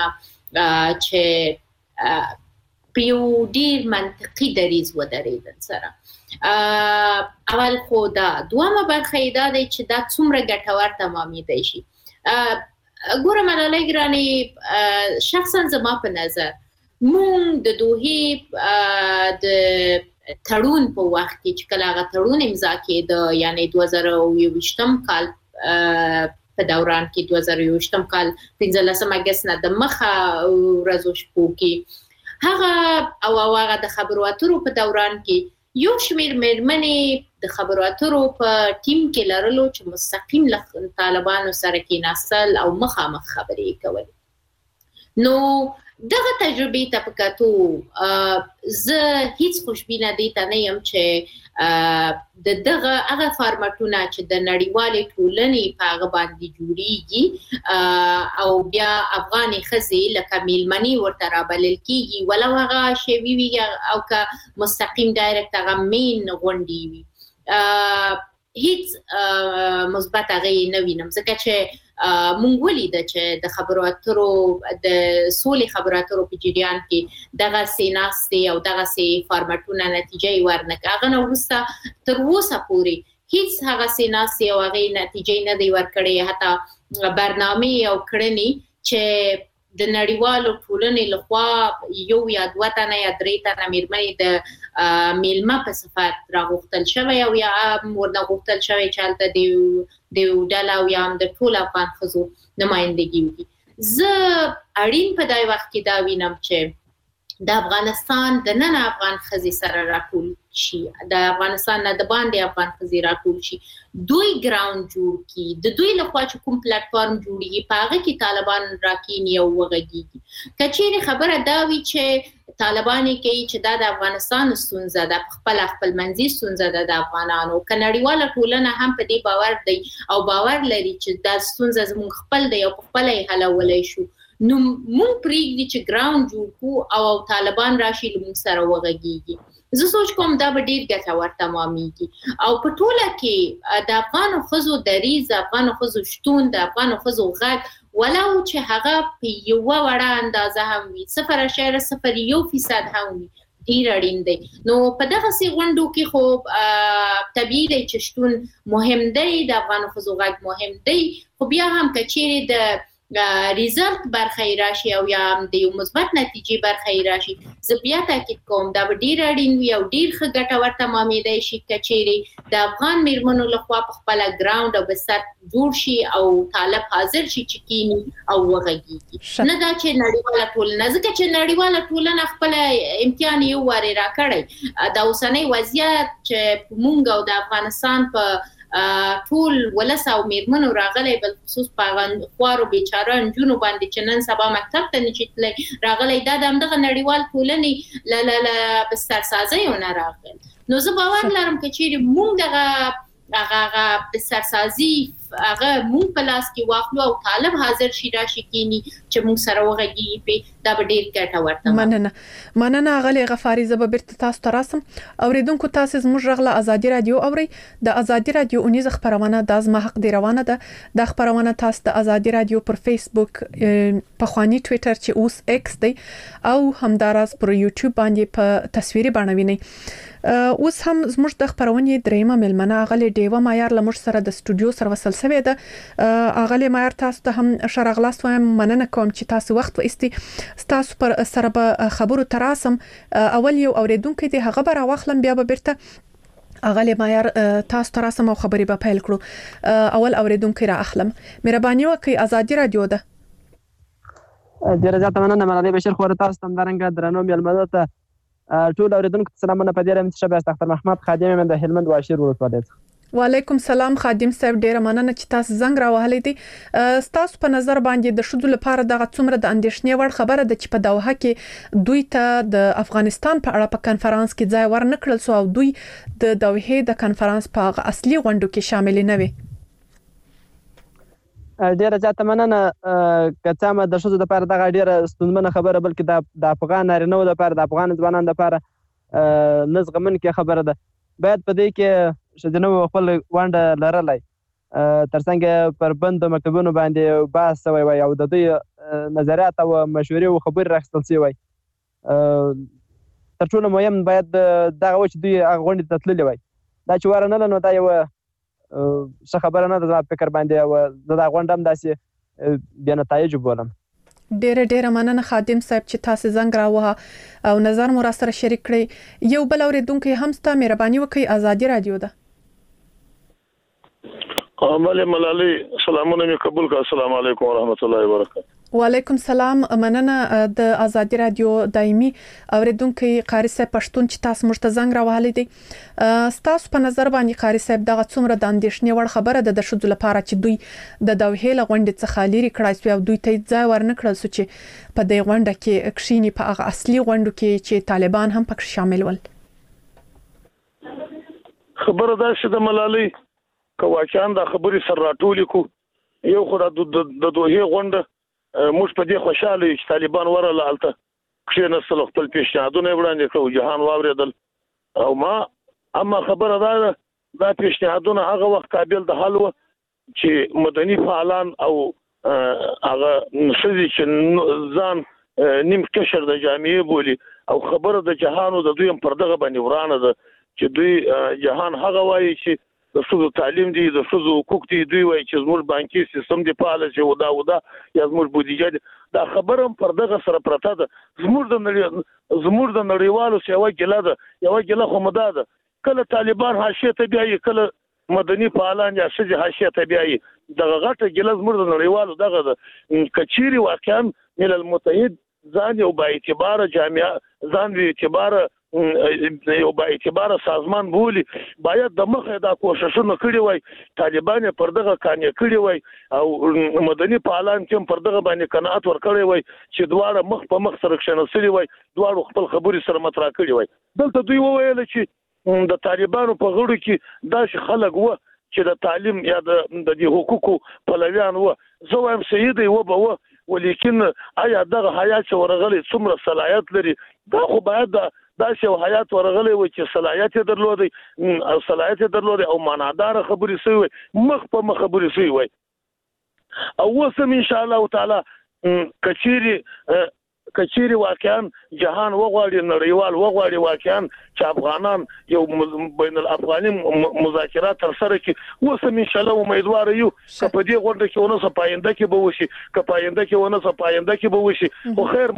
چې پیو ډیر منطقي دریز ودرېدل سره اول خو دا دوامه برخه دا دی چې دا څومره ګټور تمامېدای شي. ګوره ملالۍ ګراني شخصا زما په نظر مونږ د دوحې د تړون په وخت کې چې کله هغه تړون امضا کېده یعنی دوه زره یوویشتم کال په دوران کې دوه زره یوویشتم کال پنځلسم اگست نه د مخه ورځو شپو کې هغه او هغه د خبرو اترو په دوران کې یو شمیر مېرمنې د خبرو اترو په ټیم کې لرلو چې مستقیم له طالبانو سره کې نسل او مخامخ خبرې کول. نو دغه تجربه ته پکاتو زه هیڅ خوشبینه دي ته نه يم چې د دغه هغه فارمټونه چې د نړیوالې ټولنې په هغه باندې جوړیږي او بیا افغاني خزي لکه میلمني ورته رابلل کیږي ولو هغه شی وی او که مستقیم ډایرکټ هغه مین غونډي وي هیڅ مثبت هغه نه وینم ځکه چې مونږ ولید چې د خبرو اترو د سولې خبرو اترو په جریان کې دغه سیناستي او دغه سي فارمټونه نتیجې ورنکه هغه نو وروسته تر اوسه پورې هیڅ هغه سیناستي او هغه نتیجې نه دی ورکړې حتی برنامه او کړنی چې د نړیوالو ټولنې لخوا یو یا دوه تنه یا درې تنه میرمنې د میلمه په صفت راغوښتل شوی او یا ورنه غوښتل شوی چې هلته د د ډله او یا د ټول افغان ښځو نمایندګي وکړي. زه اړین په دای وخت کې دا وینم چې د افغانستان د نن افغان ښځې سره راټول شي، د افغانستان نه د باندې افغان ښځې راټول شي، دوی ګراوند جوړ کړي، د دوی لخوا چې کوم پلیټ فارم جوړیږي په هغه کې طالبان راکینی او وغږیږي. کچېرې خبره دا وی چې طالبان کوي چې دا د افغانستان ستونزه ده، خپل خپل منځي ستونزه ده د افغانانو، کنړیواله ټولنه هم په دې باور دی او باور لري چې دا ستونزه زموږ خپل دی او خپل یې حلولای شو. نو مونږ پریږدي چې ګراوند جوړ کو او طالبان راشي لمون سره وغږیږي. زه سوچ کوم دا به ډیر ګټور تمامېږي او په ټوله کې د افغانو ښځو دریځ، د افغانو ښځو شتون، د افغانو ښځو غږ ولو چې هغه په یوه وړه اندازه هم وي، صفر اعشاریه صفر یو فیصد هم وي، ډیر اړین دی. نو په دغه سي غونډو کې خو طبیعي دی چې شتون مهم دی، د افغانو ښځو غږ مهم دی، خو بیا هم کچېرې د ریزلټ برخه راشي او یا د یو مثبت نتیجې برخه راشي، زه بیا تاکید کوم دا به ډیر اړین وي او ډیر ښه ګټور تمامېدای شي کچېرې د افغان میرمنو لخوا په خپله ګراوند او بستر جوړ شي او طالب حاضر شي چې کینی او وغږیږي. نه دا چې نړیواله ټولنه، ځکه چې نړیواله ټولنه خپله امتحان یو وارې راکړی، د اوسنۍ وضعیت چې موږ او د افغانستان په ټول ولس او میرمنو راغلی، بل خصوص په خوارو بیچاره نجونو باندې چې نن سبا مکتب ته نشي تللی راغلی، دا د همدغه نړیوال ټولنې له بسترسازیو نه راغلی. نو زه باور لرم که چیرې موږ دغه هغه بسترسازي هغه مونږ په لاس کې واخلو او طالب حاضر شي راشي کینی چې مونږ سره وغږیږي په دا ډیر ګټه ورته مننه مننه غلي غفاري زبرت تاسو تراسم اوریدونکو تاسو زموږ رغله ازادي رادیو اوري د ازادي رادیو اونیز خبرونه د ازما حق دی روانه ده د خبرونه تاسو د ازادي رادیو پر فیسبوک په خواني ټوئیټر چې اوس ایکس دی او همداراز پر یوټیوب باندې په تصویري باندې ویني اوس هم زموږ د خبرونې دریمه ملمنه غلي ډیوه معیار لمر سره د استودیو سره وصل شوی ده غلي معیار تاسو ته هم شرغلاس وایم مننه کوم چې تاسو وخت وستي تاسو پر سره به خبرو تراسم اول یو اوریدونکو دی هغه به راوخلم بیا به بیرته اغلی معیار تاسو تراسم او خبري به پیل کړو اول اوریدونکو را اخلم مهرباني وکړئ ازادي رادیو ده ډیره زیاته مننه ملالۍ بشیر خور تاسو تم درنګ درنو ملمنو ته ټول اوریدونکو سلامونه په دې رم چې شبه استغفر محمد خادم من د هلمند واشیر ولسوالۍ وعلیکم سلام خادم صاحب ډیره مننه چې تاسو زنګ راوهلې دي تاسو په نظر باندې د شذو لپاره دغه څومره د اندیشنې وړ خبره ده چې په دوحه کې دوی ته د افغانستان په اړه په کانفرنس کې ځای ورنکړل سو او دوی د دوحه د کانفرنس په اصلي غونډو کې شامل نه وي ډیره زیاته مننه کته ما د شذو لپاره دغه ډیره ستونزمنه خبره بلکې د افغان نارینه لپاره د افغان ځوانانو لپاره نزغمن کې خبره ده باید په دې کې شذنو خپل وانډه لرلای ترڅنګ پر بند مکتبونو باندې بحث وای وای او د دوی نظریات او مشورې او خبرې راخستل سی وای تر ټولو مهم باید دغه وچ دوی غونډې ته تللی وای دا چې ورنه نو دا یو څه خبره نه ده فکر باندې او دا غونډم داسې بیا نتایج بولم ډیره ډیره مننه خادم صاحب چې تاسو زنګ راوه او نظر مو را سره شریک کړی یو بل اوریدونکو هم ستاسو مهرباني وکړئ ازادي رادیو ده عمل ملالي سلامونه می قبول کا السلام علیکم ورحمت الله وبرکاته وعلیکم سلام مننه د ازادي رادیو دایمي اوریدونکو قاری صاحب پښتون چې تاسو موږ ته زنګ راوهلې دي تاسو په نظر باندې قاری صاحب دغه څومره د اندیشنې وړ خبره ده د شذو لپاره چې دوی د دوحه لغونډې څخه لري کړای سو او دوی ته ځای ورنکړل سو چې په دې غونډه کې کښینی په هغه اصلي غونډو کې چې طالبان هم پکې شامل ول خبره ده چې د ملالي کواچان د خبرې سره راټولې کو یو خو د دوحه غونډه موږ په دې خوشاله چې طالبان ورله الته کښیناستل خپل پیشنهادونه وړاندې کړو جهان واوریدل او ما اما خبره ده دا پیشنهادونه هغه وخت قابل د حل و چې مدني فعالان او هغه نشي چې ځان نیم قشر د جامعې بولی او خبره د جهانو د دویم پر دغه باندې ورانه ده چې دوی جهان هغه وایي چې د شذو تعلیم دی د شذو حقوق دی دوی وایي چې زموږ بانکي سیستم دی فعال شي ودا ودا یا زموږ بودیجه دی دا خبره پر دغه سره پرته ده زموږ د نړۍ زموږ د نړیوالو سیوا ګله ده یو ګله خو مده ده کله طالبان حاشیه ته بیاي کله مدني فعالان یا شذ حاشیه ته بیاي دغه غټه ګله زموږ د نړیوالو دغه ده کچيري واقعا ملل متحد ځان یو با اعتبار جامعه ځان وی اعتبار یو با اعتبار سازمان بولی باید د مخه دا کوششونه کړی وای طالبان پر دغه کانې کړی وای او مدني فعالان چې پر دغه باندې قناعت ورکړی وای چې دواړه مخ په مخ سره کښنسلي وای دواړو خپل خبرې سره مطرح کړی وای دلته دوی وویل چې د طالبانو په غړو کې دا خلک و چې د تعلیم یا د د حقوقو پلویان و زه وایم سید و به و ولیکن آیا دغه حیات ورغلي څومره صلاحیت لري دا خو باید دا شی حیات ورغلي و چې صلاحیت درلودي او صلاحیت درلودي او معنادار خبرې سوي مخ په مخ خبرې سوي وي او وسم ان شاء الله تعالی کچيري کچيري واقعا جهان وغواړي نړیوال وغواړي واقعا چې افغانان یو بین الافغاني مذاکرات تر سره کې وسم ان شاء الله امیدوار یو په دې غونډه کې ونه سپاینده کې به وشي کپاینده کې ونه سپاینده کې به وشي خو خیر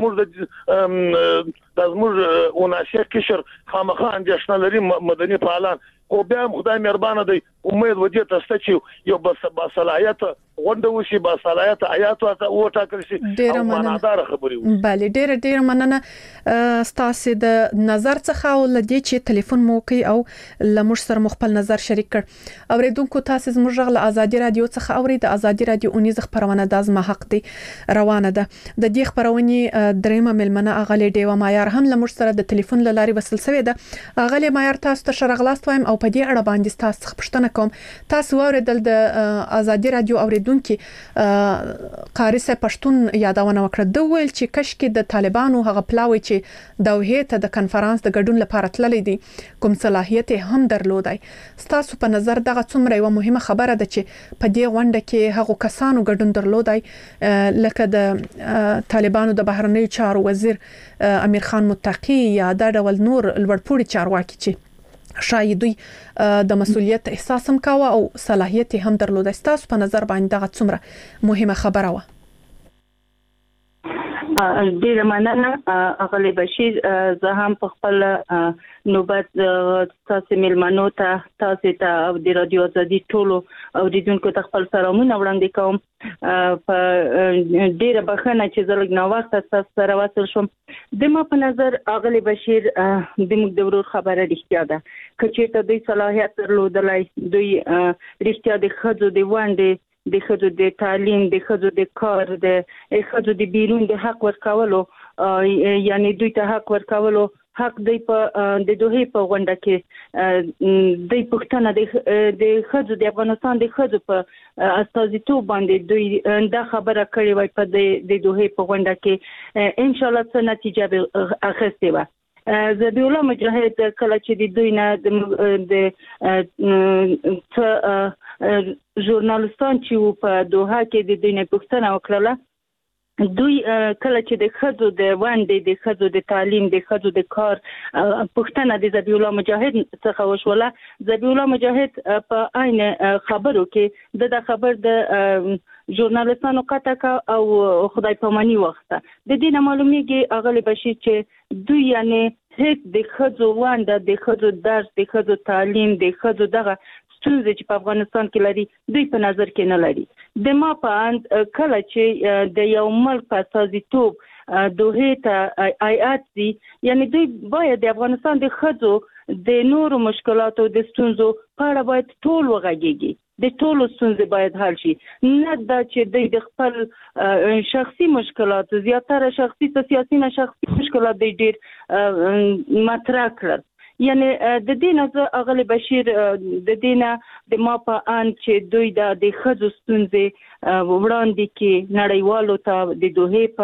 موږ د زموږ وناسه کشر خامخا اندیشنه لري مدني فعالان او بیا خدای مهربانه دی امید ودی تاسو چې یو بس صلاحیت غونډه وشي با صلاحیت آیات او ټاکل شي او معنادار خبري وي. بله ډېر ډېر مننه ستاسو د نظر څخه او لدې چې ټلیفون مو کوي او لمر سره مخبل نظر شریک کړ. اوریدونکو تاسو زموږ غږ له ازادي رادیو څخه اوري د ازادي رادیو اونیز خبرونه د ازما حق دی روانه ده. د دې خبرونې درېمه ملمنه اغلی ډیوه مایار هم لمر سره د ټلیفون لاري وصل شوی ده. اغلی مایار تاسو ته شرغلاست وایم او په دې اړه باندې تاسو پوښتنه کوم. تاسو اوریدل د ازادي رادیو اوریدونکو قاری صاحب پښتون یادونه وکړه د ویل چې کشکې د طالبانو هغه پلاوي چې دوحې ته د کنفرانس د ګډون لپاره تللې دي کوم صلاحیت هم درلودای. تاسو په نظر دغه څومره یو مهمه خبره ده چې په دې غونډه کې هغه کسانو ګډون درلودای لکه د طالبانو د بهرنیو چارو وزیر امیر خان متقی یا د ډول نور لوړپوړي چارواکي چې شاید دوی د مسؤلیت احساس هم کاوه او صلاحیت هم درلوده. تاسو په نظر باندې دغه څومره مهمه خبره و؟ ډیره مننه اغلی بشیر. زه هم په خپل نوبت تاسو ملمنو ته تاسو ته او د رادیو ازادي ټولو اوریدونکو ته خپل سلامونه وړاندې کوم. په ډیره بخښنه چې زه لږ ناوخته تاسو سره وصل شوم. د ما په نظر اغلی بشیر د موږ د ورور خبره رښتیا ده. که چېرته دوی صلاحیت درلودلای دوی رښتیا د ښځو د ونډې د ښځو د تعلیم د ښځو د کار د ښځو د بیرون د حق ورکولو یعنی دوی ته حق ورکولو حق دی په د دوحې په غونډه کې د پښتنه د ښځو د افغانستان د ښځو په استازیتوب باندې دوی دا خبره کړې وای په د دوحې په غونډه کې ان شاء الله څه نتیجه به اخیستې وه. ذبیح الله مجاهد کله چې د دوی نه د ژورنالستان چې په دوحه کې د دوی نه پوښتنه وکړله دوی کله چې د ښځو د ونډې د ښځو د تعلیم د ښځو د کار پوښتنه د ذبیح الله مجاهد څخه وشوله. ذبیح الله مجاهد په عین خبرو کې د خبر د ژورنالستانو قطع او خدای پاماني وخته د دې نه معلومیږي اغلی بشیر چې دوی یعنی هیڅ د ښځو ونډه د ښځو درس د ښځو تعلیم د ښځو دغه ستونزې چې په افغانستان کې لري دوی په نظر کې نه لري. د ما په اند کله چې د یو ملک په استازیتوب دوحې ته آیات دي یعنی دوی باید د افغانستان د ښځو د نورو مشکلاتو د ستونزو په اړه باید ټول وغږیږي. د ټولو ستونزې باید حل شي. نه دا چې دوی د خپل شخصي مشکلات زیاتره شخصي سیاسي نه شخصي مشکلات دوی ډېر مطرح کړل. یعنی د دې نه اغلی بشیر د دې نه د ما په ان چې دوی د ښځو ستونزې وړاندې کې نړیوالو ته د دوحې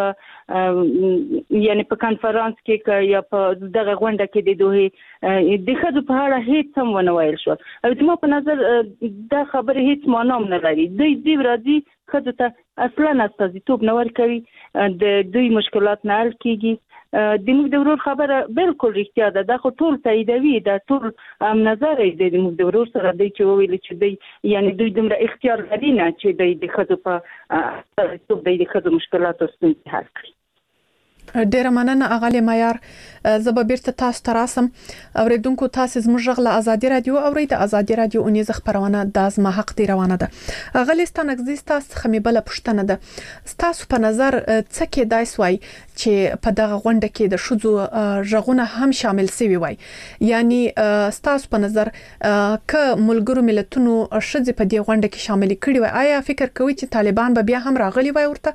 په یعنی په کانفرنس کې یا په دغه غونډه کې د دوحې د ښځو په اړه هیڅ هم ونه ویل شول. او د ما په نظر دا خبره هیڅ معنا هم نه لري. دوی دې ورځي ښځو ته اصلا استازیتوب نه ورکوي. د دوی مشکلات نه حل کیږي. د موږ د ورور خبره بالکل رښتیا ده. دا خو ټول تاییدوي. دا ټول نظر دی د موږ د ورور سره دی چې وویل چې دوی یعنی دوی دومره اختیار لري نه چې دوی د ښځو په استازیتوب دوی د ښځو مشکلات او ستونزې حل کړي. ډیره مننه اغلی معیار. زه به بیرته تاسو ته راسم. اوریدونکو تاسو زموږ غږ له ازادي رادیو اورئ. د ازادي رادیو اونیز خبرونه د ازما حق دی روانه ده. اغلی ستانګزي تاسو خمي بل پښتنه ده. تاسو په نظر څه کې دای سوای چې په دغه غونډه کې د شذو ژغونه هم شامل سوي وای؟ یعنی تاسو په نظر ک ملګرو ملتونو شذ په دې غونډه کې شامل کړي وای آیا فکر کوي چې طالبان به بیا هم راغلي وای ورته؟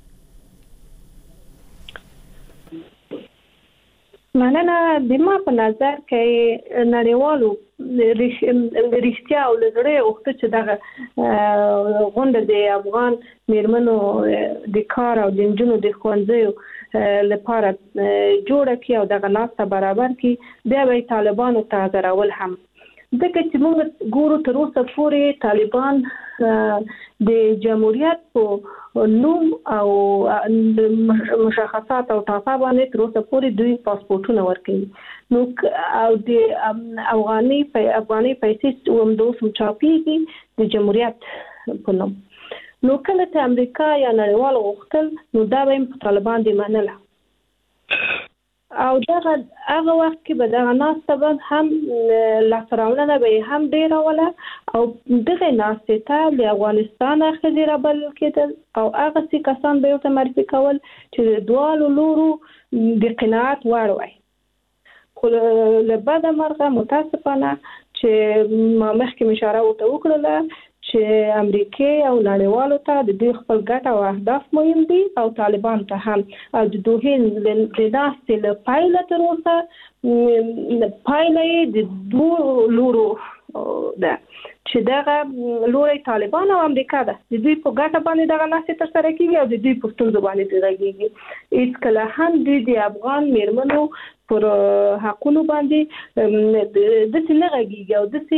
مننه. د ما په نظر کې نړیوالو رښتیا او لزړه وخت چې دغه غونډه د افغان میرمنو د کار او د جنونو د خوندې لپاره جوړه کی او دغه لاس برابر کی بیا به طالبانو ته درول هم دغه چې موږ ګورو تر اوسه پورې طالبان د جمهوریت په نوم او مشخصات او ټاپه باندې تر اوسه پورې دوی پاسپورتونه ورکوي. نو او د افغاني په افغاني پیسې هم دوس چاپیږي د جمهوریت په نوم. نو کله چې امریکا یا نړیوال غوښتل نو دا به په طالبان دی منله. او دغه هغه وخت کې به دغه ناسته به هم لاسراوړنه به هم ډیره ولا او دغه ناسته ته د افغانستان خزیره بل کېدل او هغه څه کسان به ورته معرفي کول چې دوالو لورو د قناعت وړ وای. خو له بده مرغه متاسفانه چې ما مخکې اشاره وته وکړله چې امریکای او نړیوالو ته د دوی خپل ګټه او اهداف مهم دي او طالبان ته هم او د دوه د ناستې له پایله تر اوسه پایله د دوه لورو ده چې دغه لوري طالبان او امریکا ده د دوی په ګټه باندې دغه ناستې تر سره کیږي او د دوی په ستونزو باندې درېږي. هیڅ کله هم دوی د افغان میرمنو پر حقونو باندې د څه نه غږیږي او د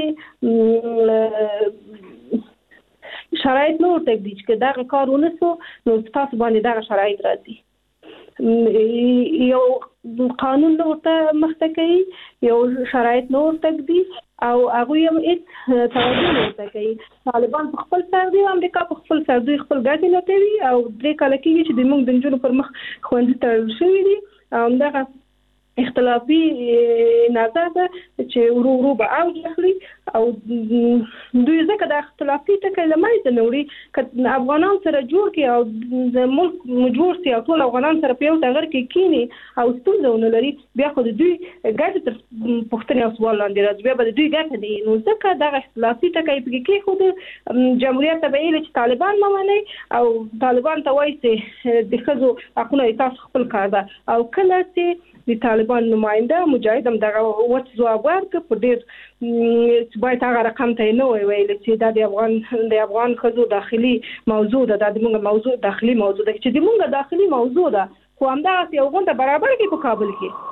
څه شرایط نور تکدیج که دغه کار ونسو نو تاسو باندې دغه شرایط راځي. یو قانون ورته مخته کوي یو شرایط نور تکدی او هغه هم هیڅ توجه نه کوي. طالبان په خپل سر دی او امریکا په خپل سر دی خپل ګټې لټوي او درې کال کېږي چې د موږ د نجونو پر مخ خوندې تړل شوي دي او دغه اختلافي نظر ده چې ورو ورو به اوج اخلي او دوی ځکه د اختلافي ټکي له منځه نه وړي که افغانان سره جوړ کړي او د ملک جوړ شي او ټول افغانان سره په یو ټغر کې کینی او ستونزه ونه لري بیا خو د دوی ګټه تر پوښتنې او سوال لاندې راځي بیا به د دوی ګټه دی. نو ځکه دغه اختلافي ټکي پکې کې خو د جمهوریت ته ویل چې طالبان ممنئ او طالبان ته وایي چې د ښځو حقونه تاسو خپل کار ده او کله چې د طالبان نماینده مجاهد هم دغه وڅ ځواب ورکړ په ډېر چې باید هغه رقم ته نه وي ویل چې دا د افغان د افغان ښځو داخلي موضوع ده دا د موږ موضوع داخلي موضوع ده چې د موږ داخلي موضوع ده خو همدغه یو غونډه برابر کې په کابل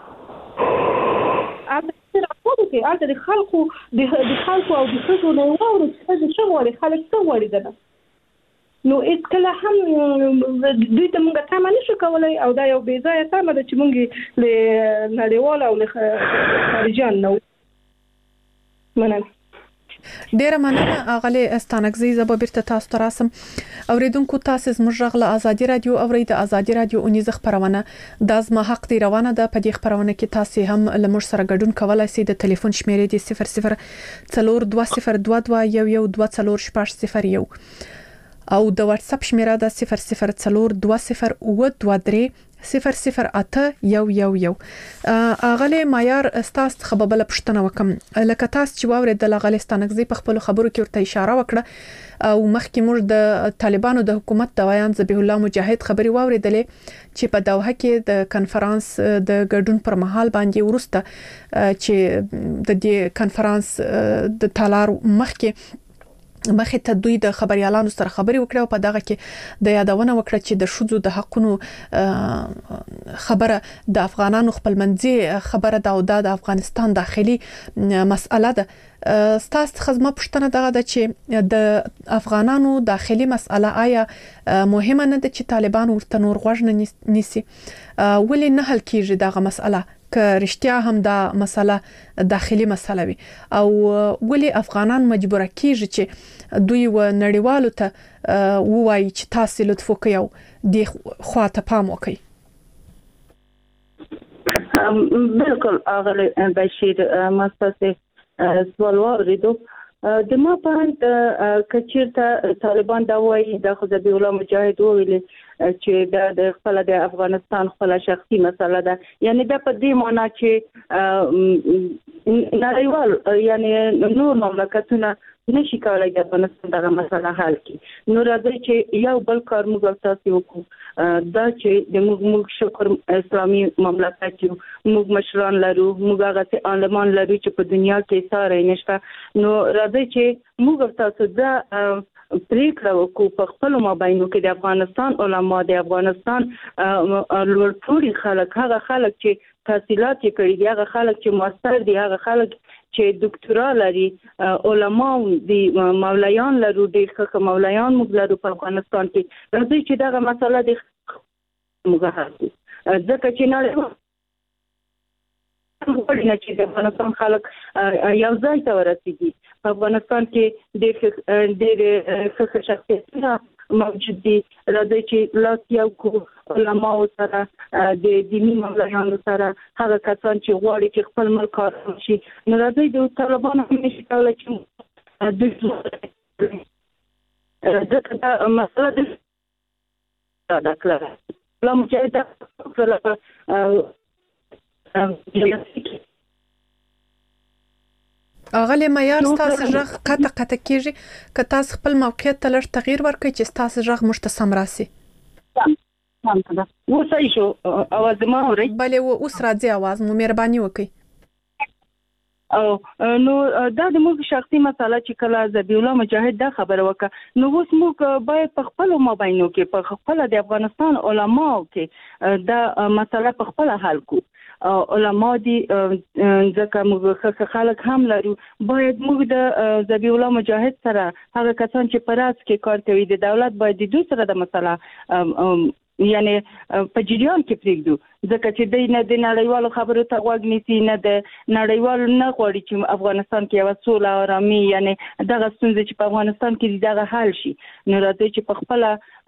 کې اته راځي کې اته د خلکو د خلکو او د ښځو نه وره چې څه غواړي خلک څه غواړي ده نو هیڅ کله هم دوی ته موږ تمه نشو کولای او دا یو بې ځایه تمه ده چې موږ له نړیوال او له خارجیان نو مننه. ډیره مننه اغلی استانکزی زبا بیرته تاسو ته راسم. اوریدونکو تاسو زموږ غږ له ازادي رادیو اوري د ازادي رادیو اونیزه خبرونه د زما حق دی روانه ده. په دې خبرونه کې تاسو هم له موږ سره ګډون کولای شئ. د ټلیفون شمیرې دی صفر صفر څلور دوه صفر دوه دوه یو یو دوه څلور شپږ صفر یو او د واتس اپ شمیره ده صفر صفر څلور دوه صفر اوه دوه درې صفر صفر اته یو یو یو. اغلی معیار استاست خبربل پښتنه وکم لکه تاسو چې واورید د لغلستانګزي په خپل خبرو کې ورته اشاره وکړه او مخکې موږ د طالبانو د حکومت د ویان ذبیح الله مجاهد خبري واوریدلې چې په دوحه کې د کانفرنس د ګډون پر مهال باندې ورسته چې د دې کانفرنس د تالار مخکې مخه ته دوی د خبريالانو سره خبري وکړه او په دغه کې د یادونه وکړه چې د شذو د حقونو خبره د افغانانو خپلمنځي خبره دا او د افغانستان داخلي مسأله ده. ستاسو خدمت پښتنه دغه ده چې د افغانانو داخلي مسأله آیا مهمه نه ده چې طالبان ورته نور غوږ نه نیسي ولې نه حل کیږي دغه مسأله که رښتیا هم دا مسله داخلي مسله وي او ولې افغانان مجبور کیږي چې دوی و نړیوالو ته وایي چې تاسو لطف وکړئ او د خواته پام وکړئ. بالکل اغلی بشیر مستاسه سوال واردو د ما په اند کچیرته طالبان دا وایي د ذبیح الله مجاهد ویلي چې د خپل د افغانستان خپل شخصي مسله ده یعنی د په دې معنی چې نړیوال یعنی نور مملکتونه نشي کولای د افغانستان دغه مسله حل کړي. نو راځي چې یو بل کار موږ تاسو وکړو دا چې د موږ شکر اسلامي مملکت یو موږ مشران لرو موږ هغه عالمان لرو چې په دنیا کې ساره نشته. نو راځي چې موږ تاسو دا پریکړه وکړو په خپل مابینو کې د افغانستان علما د افغانستان لوړپوړي خلک هغه خلک چې تحصیلات یې کړي دي هغه خلک چې ماستر دي هغه خلک چې ډاکټرا لري علما دي مولایان لرو ډېر ښه مولایان موږ لرو په افغانستان کې راځي چې دغه مسله د موږ حل کړو ځکه چې نه وړاندې چې د افغانستان خلک یو ځای ته ورسېږي په افغانستان کې ډېر ډېر ښه شخصیتونه موجود دي راځي چې لاس یو کو علماء سره د دیني مولایانو سره هغه کسان چې غواړي چې خپل ملک کار شي نو راځي د طالبانو نشي کولای چې د دغه مسله د دا کړه لا مجاهده کړه اغلی معیار ستاسو ژغ قطع قطع کیږي که تاسو خپل موقعیت ته لږ تغییر ورکړئ چې ستاسو ژغ موږ ته سم راسي وصحیح شو اواز ما اوري بله اوس راځي اواز مو مهرباني وکړئ او نو دا د موږ شخصي مسله چې کله ذبیح الله مجاهد دا خبره وکړه نو اوس موږ باید په خپل مابینو کې په خپل د افغانستان علماو کې دا مسله په خپل حل کو علما دي ځکه موږ خلک هم لرو باید موږ د ذبیح الله مجاهد سره هغه کسان چې په راس کې کار کوي د دولت باید د دوی سره د مسله یعنی په جریان کې پریږدو ځکه چې د نه د نړیوالو خبرو ته غوږ نیسي نه د نړیوالو نه غواړي چې افغانستان کې یو سوله او آرامي یعنی دغه ستونزې چې په افغانستان کې دغه حل شي نو راځي چې په خپل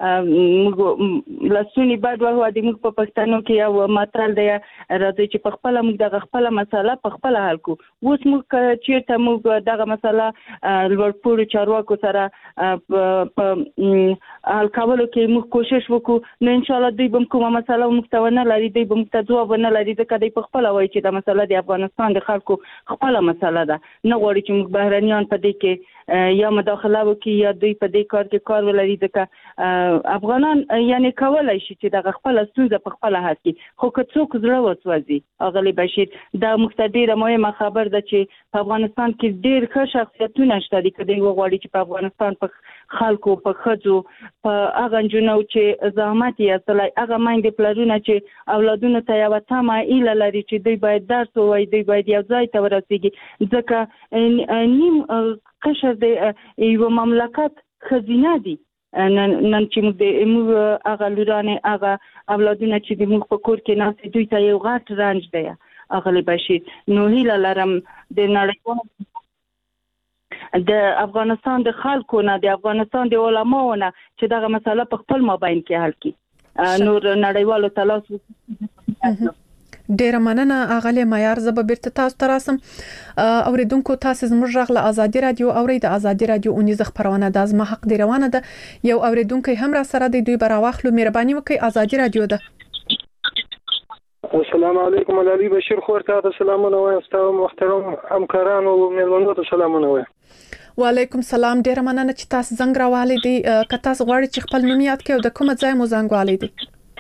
لاسونی بعد وه د موږ په پښتنو کې یو متل دی راځي چې په خپل موږ دغه خپل مسله په خپل حل کو اوس موږ چیرته موږ دغه مسله لوړپوړو چارواکو سره په حل کولو کې موږ کوشش وکړو نو ان شاء الله دوی به کومه مسله موږ ته ونه لري دوی به موږ ته ځواب نه لري ځکه دوی په خپل وایي چې دا مسله د افغانستان د خلکو خپل مسله ده نه غواړي چې موږ بهرنیان په دې کې یا مداخله وکړي یا دوی په دې کار کې کار ولري ځکه افغانان یعنی کولای شي چې دغه خپل ستونزه په خپل حل کړي خو که څوک زړه وسوځي اغلی بشیر دا مختډیره مهمه خبر ده چې په افغانستان کې ډېر ښه شخصیتونه شته دي کله وغواړي چې په افغانستان په خلکو په خځو په هغه جنو چې زحمت یې اصلای هغه مایند پلرونه چې اولادونو ته یو تمه ایله لري چې دوی باید درس ووایي دوی باید یو ځای ته ورسیږي ځکه نیم قشر د یو مملکت خزینه دي نن چې موږ هغه لورانه هغه اولادونه چې موږ په کور کې ناست دوی ته یو غټ رنج دی اغلی بشیر نو هیله لرم د نړیوالو د افغانستان د خلکو نه د افغانستان د علماو نه چې دغه مسله په خپل مابین کې حل کړي نور نړیوالو تلاش ډیره مننه اغلی معیار زب بیرته تاسو ته راسم اوریدونکو تاسو زموږ غږ له ازادي رادیو اوري د ازادي رادیو اونیز خبرونه د ازما حق دی روانه ده یو اوریدونکو هم را سره دی دوی براواخلو مهرباني وکي ازادي رادیو ده السلام علیکم علي بشیر خور ته سلامونه وایم ستاسو محترم همکارانو او مېلمنو ته سلامونه وایم وعلیکم سلام ډیره مننه چې تاسو زنګ راوالې دي که تاسو غواړئ چې خپل نوم یاد کړئ او د کوم ځای مو زنګ والې دي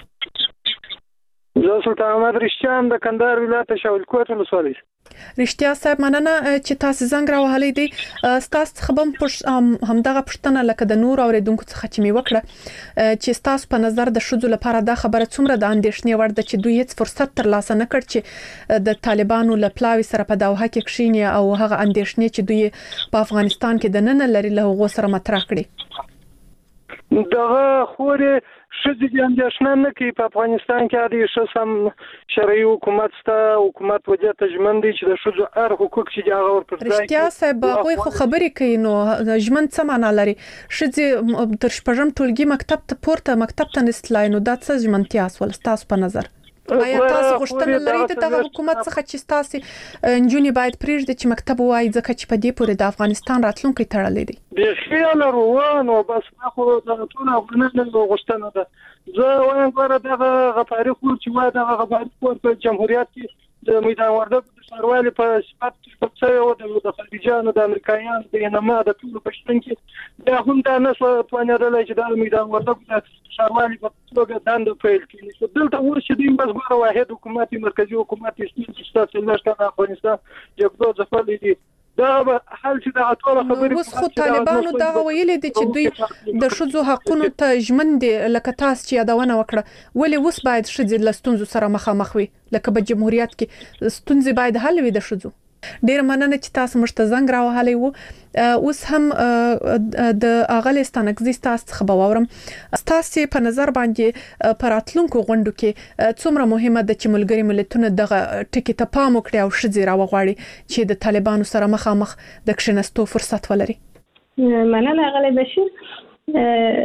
زه سلطان احمد رشتیان د کندهار ولایت شاول کوټ ولسوالۍ رښتیا صاحب مننه چې تاسو زنګ راوهلې دي تاسو خبم همدغه پښتنه لکه د نور اوریدونکو څخه چې می وکړه چې تاسو په نظر د شذو لپاره دا خبره څومره د اندېښنې وړ ده چې دوی هیڅ فرصت ترلاسه نه کړ چې د طالبانو له پلاوي سره په دوحه کې کښینی او هغه اندېښنې چې دوی په افغانستان کې د نن لري له هغه سره مطرح کړي دغه خوري شذې د اندېښنه نه کوي په افغانستان کې د شسم شرعي حکومت ستا حکومت وجه تجمن دي چې د شذو هر حقوق چې هغه ورپرځي رښتیا صاحب خو خبرې کوي نو ژمن څه معنا لري شذې تر شپږم ټولګي مکتب ته پورته مکتب ته نستلای نو دا څه ژمنتیا سول تاسو په نظر آیا تاسو غوښتنه لرئ د دغه حکومت څخه چې تاسو انجونی باید پریږدي چې مکتب وایي ځکه چې په دې پورې د افغانستان راتلونکي تړلې دي د خیال روانو بس خو د ټول افغانانو غوښتنه ده زه وایم غواړم دغه غفاري خور چې وای دغه غفاري خور په جمهوریت کې د میدان وردګ د ښاروالي په صفت په څه او د خارجيانو د امریکایانو د انما د ټول پښتون کې دا هم دا نه څه توانېدل چې د میدان وردګ د ښاروالي په توګه دند پیل کړي چې دلته ورشي د بس غوړ واحد حکومت مرکزی حکومت چې تاسو لږه د افغانستان جګړو ځپل دي دا حل چې دا ټول خبرې اوس خو طالبانو دا ویلي دي چې دوی د شذو حقونو ته ژمن دي لکه تاسو چې یادونه وکړه ولې اوس باید شذې له ستونزو سره مخامخ وي لکه په جمهوریت کې ستونزې باید حل وي د شذو ډیر مننه چې تاسو مشته زنګ راوهلې وو اوس هم د اغلستان اگزیستاس خبر اورم تاسو په نظر باندې پراتلونکو غونډو کې څومره مهمه ده چې ملګری ملتونه دغه ټکی ته پام وکړي او شذې راوغواړي چې د طالبانو سره مخامخ د کښینستو فرصت ولري مننه اغلی بشیر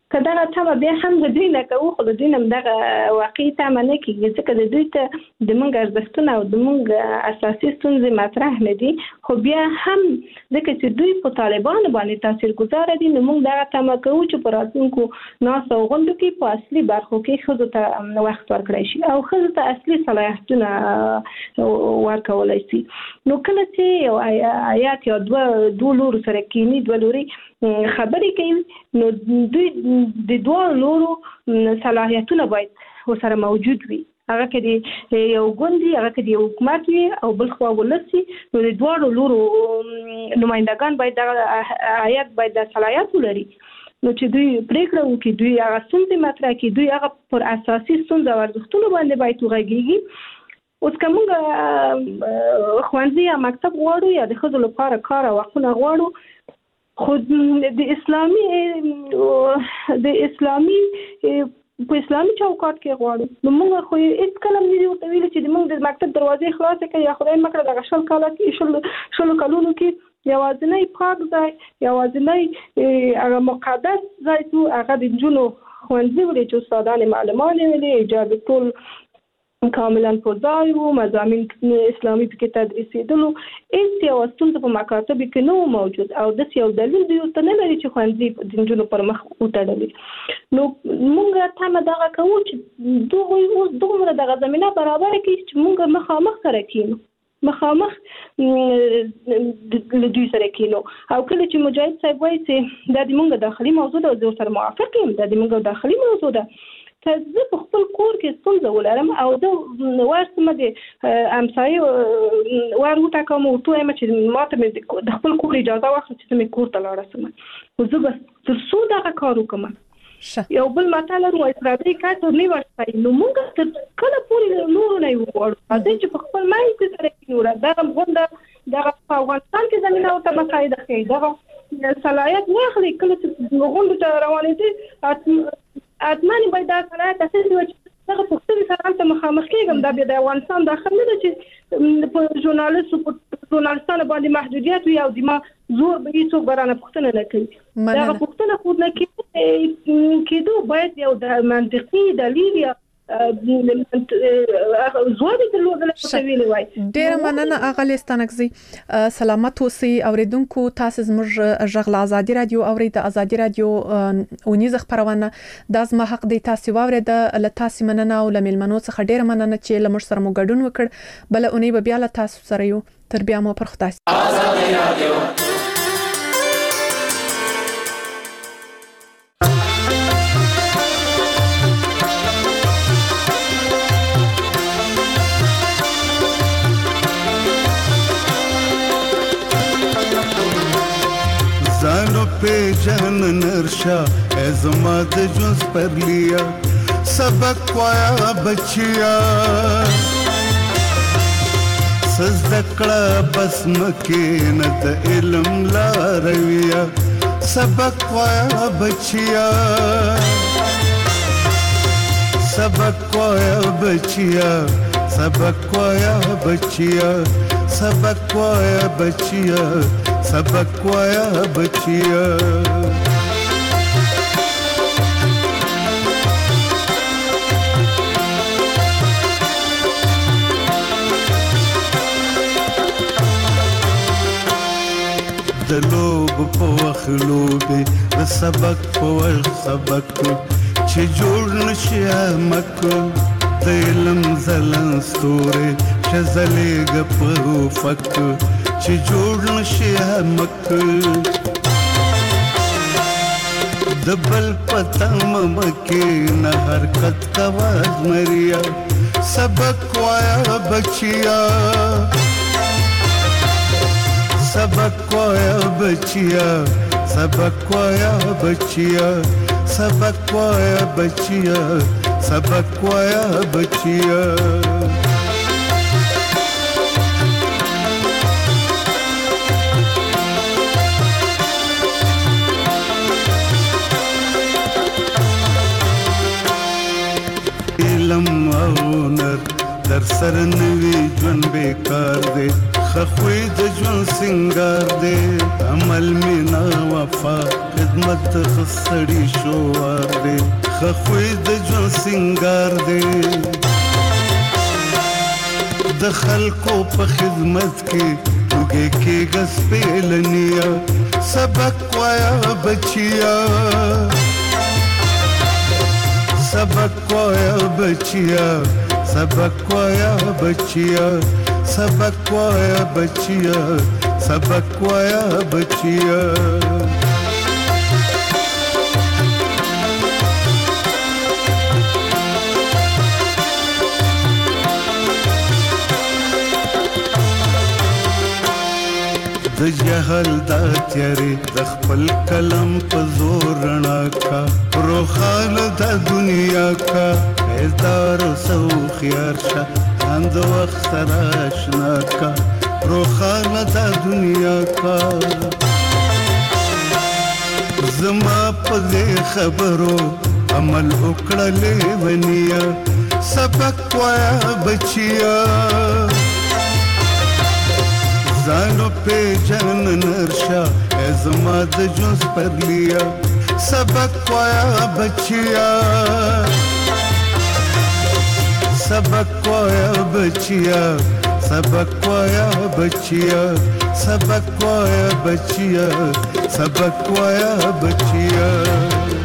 کدا ته بیا هم د دوی نه کوو خو د دوی نه دغه واقعي تمه نه کیږي ځکه د دوی ته د موږ ارزښتونه او د موږ اساسي ستونزې مطرح نه دي خو بیا هم ځکه چې دوی په طالبانو باندې تاثیرګذار دي نو موږ دغه تمه کوو چې په راتلونکو ناسو غونډو کې په اصلي برخو کې ښځو ته وخت ورکړی شي او ښځو ته اصلي صلاحیتونه ورکولی شي. نو کله چې یو آیات یا دوه دوه لورو سره کینی دوه لوري خبرې کوي نو دوی د دوه لورو صلاحیتونه باید ورسره موجود وي. هغه کې د یو ګوندي هغه کې د حکومت وي او بل خو ولسی نو د دوه لورو نمائندگان باید د آیات باید د صلاحیت ولري. نو چې دوی پریکړه وکړي دوی هغه ستونزې مطرح کړي دوی هغه پر اساسي ستونزې او ارزښتونو باندې باید وغږیږي. اوس کومه خوانځي یا مکتب غواړو یا د ښځو لپاره کار او حقونه غواړو خو د اسلامي د اسلامي په اسلامي چوکاټ کې غواړو نو موږ خو هیڅ کله نه دی ورته ویلي چې موږ د مکتب دروازې خلاصې کړو یا خدای مکړه د شل کاله کې شل شل کلونو کې یوازینی پاک ځای یوازینی هغه مقدس ځای تو هغه د جنو خوندې ولې چې استادان معلمان ویلي اجازه ټول کاملا په ځای وو مضامین اسلامي په کې تدریسېدلو هیڅ یو ستونزه په مکاتب کې نه موجود او د یو دلیل دی ته نه لري چې خوندې د جنو پر مخ وټړلې. نو موږ ته مدغه کوو چې دوی اوس دومره دغه زمينه برابر کړي چې موږ مخامخ سره کینو مخامخ له دوی سره کینو او کله چې مجاهد صاحب وایي چې د موږ داخلي موضوع ده زه سره موافق یم د موږ داخلي موضوع ده که زه په خپل کور کې ستونزه ولرم او زه ورسمه د امسایي ور وټاکم او ټول یم چې ماته مې د خپل کور اجازه واخلي چې مې کور ته لاړ شم خو زه بس تر څو دغه کار وکړم. یو بل ماته لرو اسرائیلي کار نه ورسای نو موږ تر کله پورې نور نه وګورو دا چې په خپل مای کې سره کیوره دا غونډه دا په افغانستان کې زمينه او ته مساعده کوي دا صلاحیت نه اخلي کله چې غونډه ته روانې دي اتمنې باید دا صلاحیت اساسي وي چې هغه پښتون سره ته مخامخ کېږم دا بیا د افغانستان داخل نه ده چې په ژورنالیستو په ژورنالستانو باندې محدودیت وي او د ما زور به هیڅوک برانه پښتنه نه کوي دا پښتنه خود نه کېدو باید یو د منطقي دلیل یا زوړ د لوګل په ویلې وای. ډیر مننه اغلی ستانکزي سلامت اوسئ اوریدونکو تاسو زموږ ژغل ازادي رادیو اورید ازادي رادیو اونیز خبرونه د زما حق دی تاسو واورید ل تاسو مننه او ل ملمنو څخه ډیر مننه چې لمر سره مو ګډون وکړ بل اونۍ به بیا له تاسو سره یو تر بیا مو پر خدای ازادي رادیو. زانو पे जहन नरशा एज़माद जुज़ पर लिया सबक वाया बचिया सज़दकड़ा बस मकीनत इल्म ला रविया सबक वाया बचिया सबक वाया बचिया सबक वाया बचिया सबक वाया बचिया सबक वाया बचिया. दलोब पो अखलोबे द सबक पो सबक च जोड़ नशिया मक दिलम जलन स्तोरे शजले गपो फक چې جوړ نشي مک دبل پتم مکه نه حرکت کواز مریا سبق وایا بچیا سبق وایا بچیا سبق وایا بچیا سبق وایا بچیا سبق وایا بچیا. علم او نر در سر نوی جون بیکار دے خخوی د ژوند سنگار دی عمل مینا وفا خدمت خسړی شوار دی خخوی د ژوند سنگار دی د خلکو په خدمت کې توګه کې غس پیلنیا سبق وایا بچیا سبق وایا بچیا سبق وایا بچیا سبق وایا بچیا سبق وایا بچیا د جهل دا تیارې د خپل کلم په زور رڼا کا روخان د دنیا کا بیدار سو خيار شه اند وخت سره آشنا کا روخان د دنیا کا زما په خبرو عمل وکړلې ونیا سبق وایا بچیا زانو پہ جن نرشا ازما د جوز پر لیا سبق وایا بچیا سبق وایا بچیا سبق وایا بچیا سبق وایا بچیا سبق وایا بچیا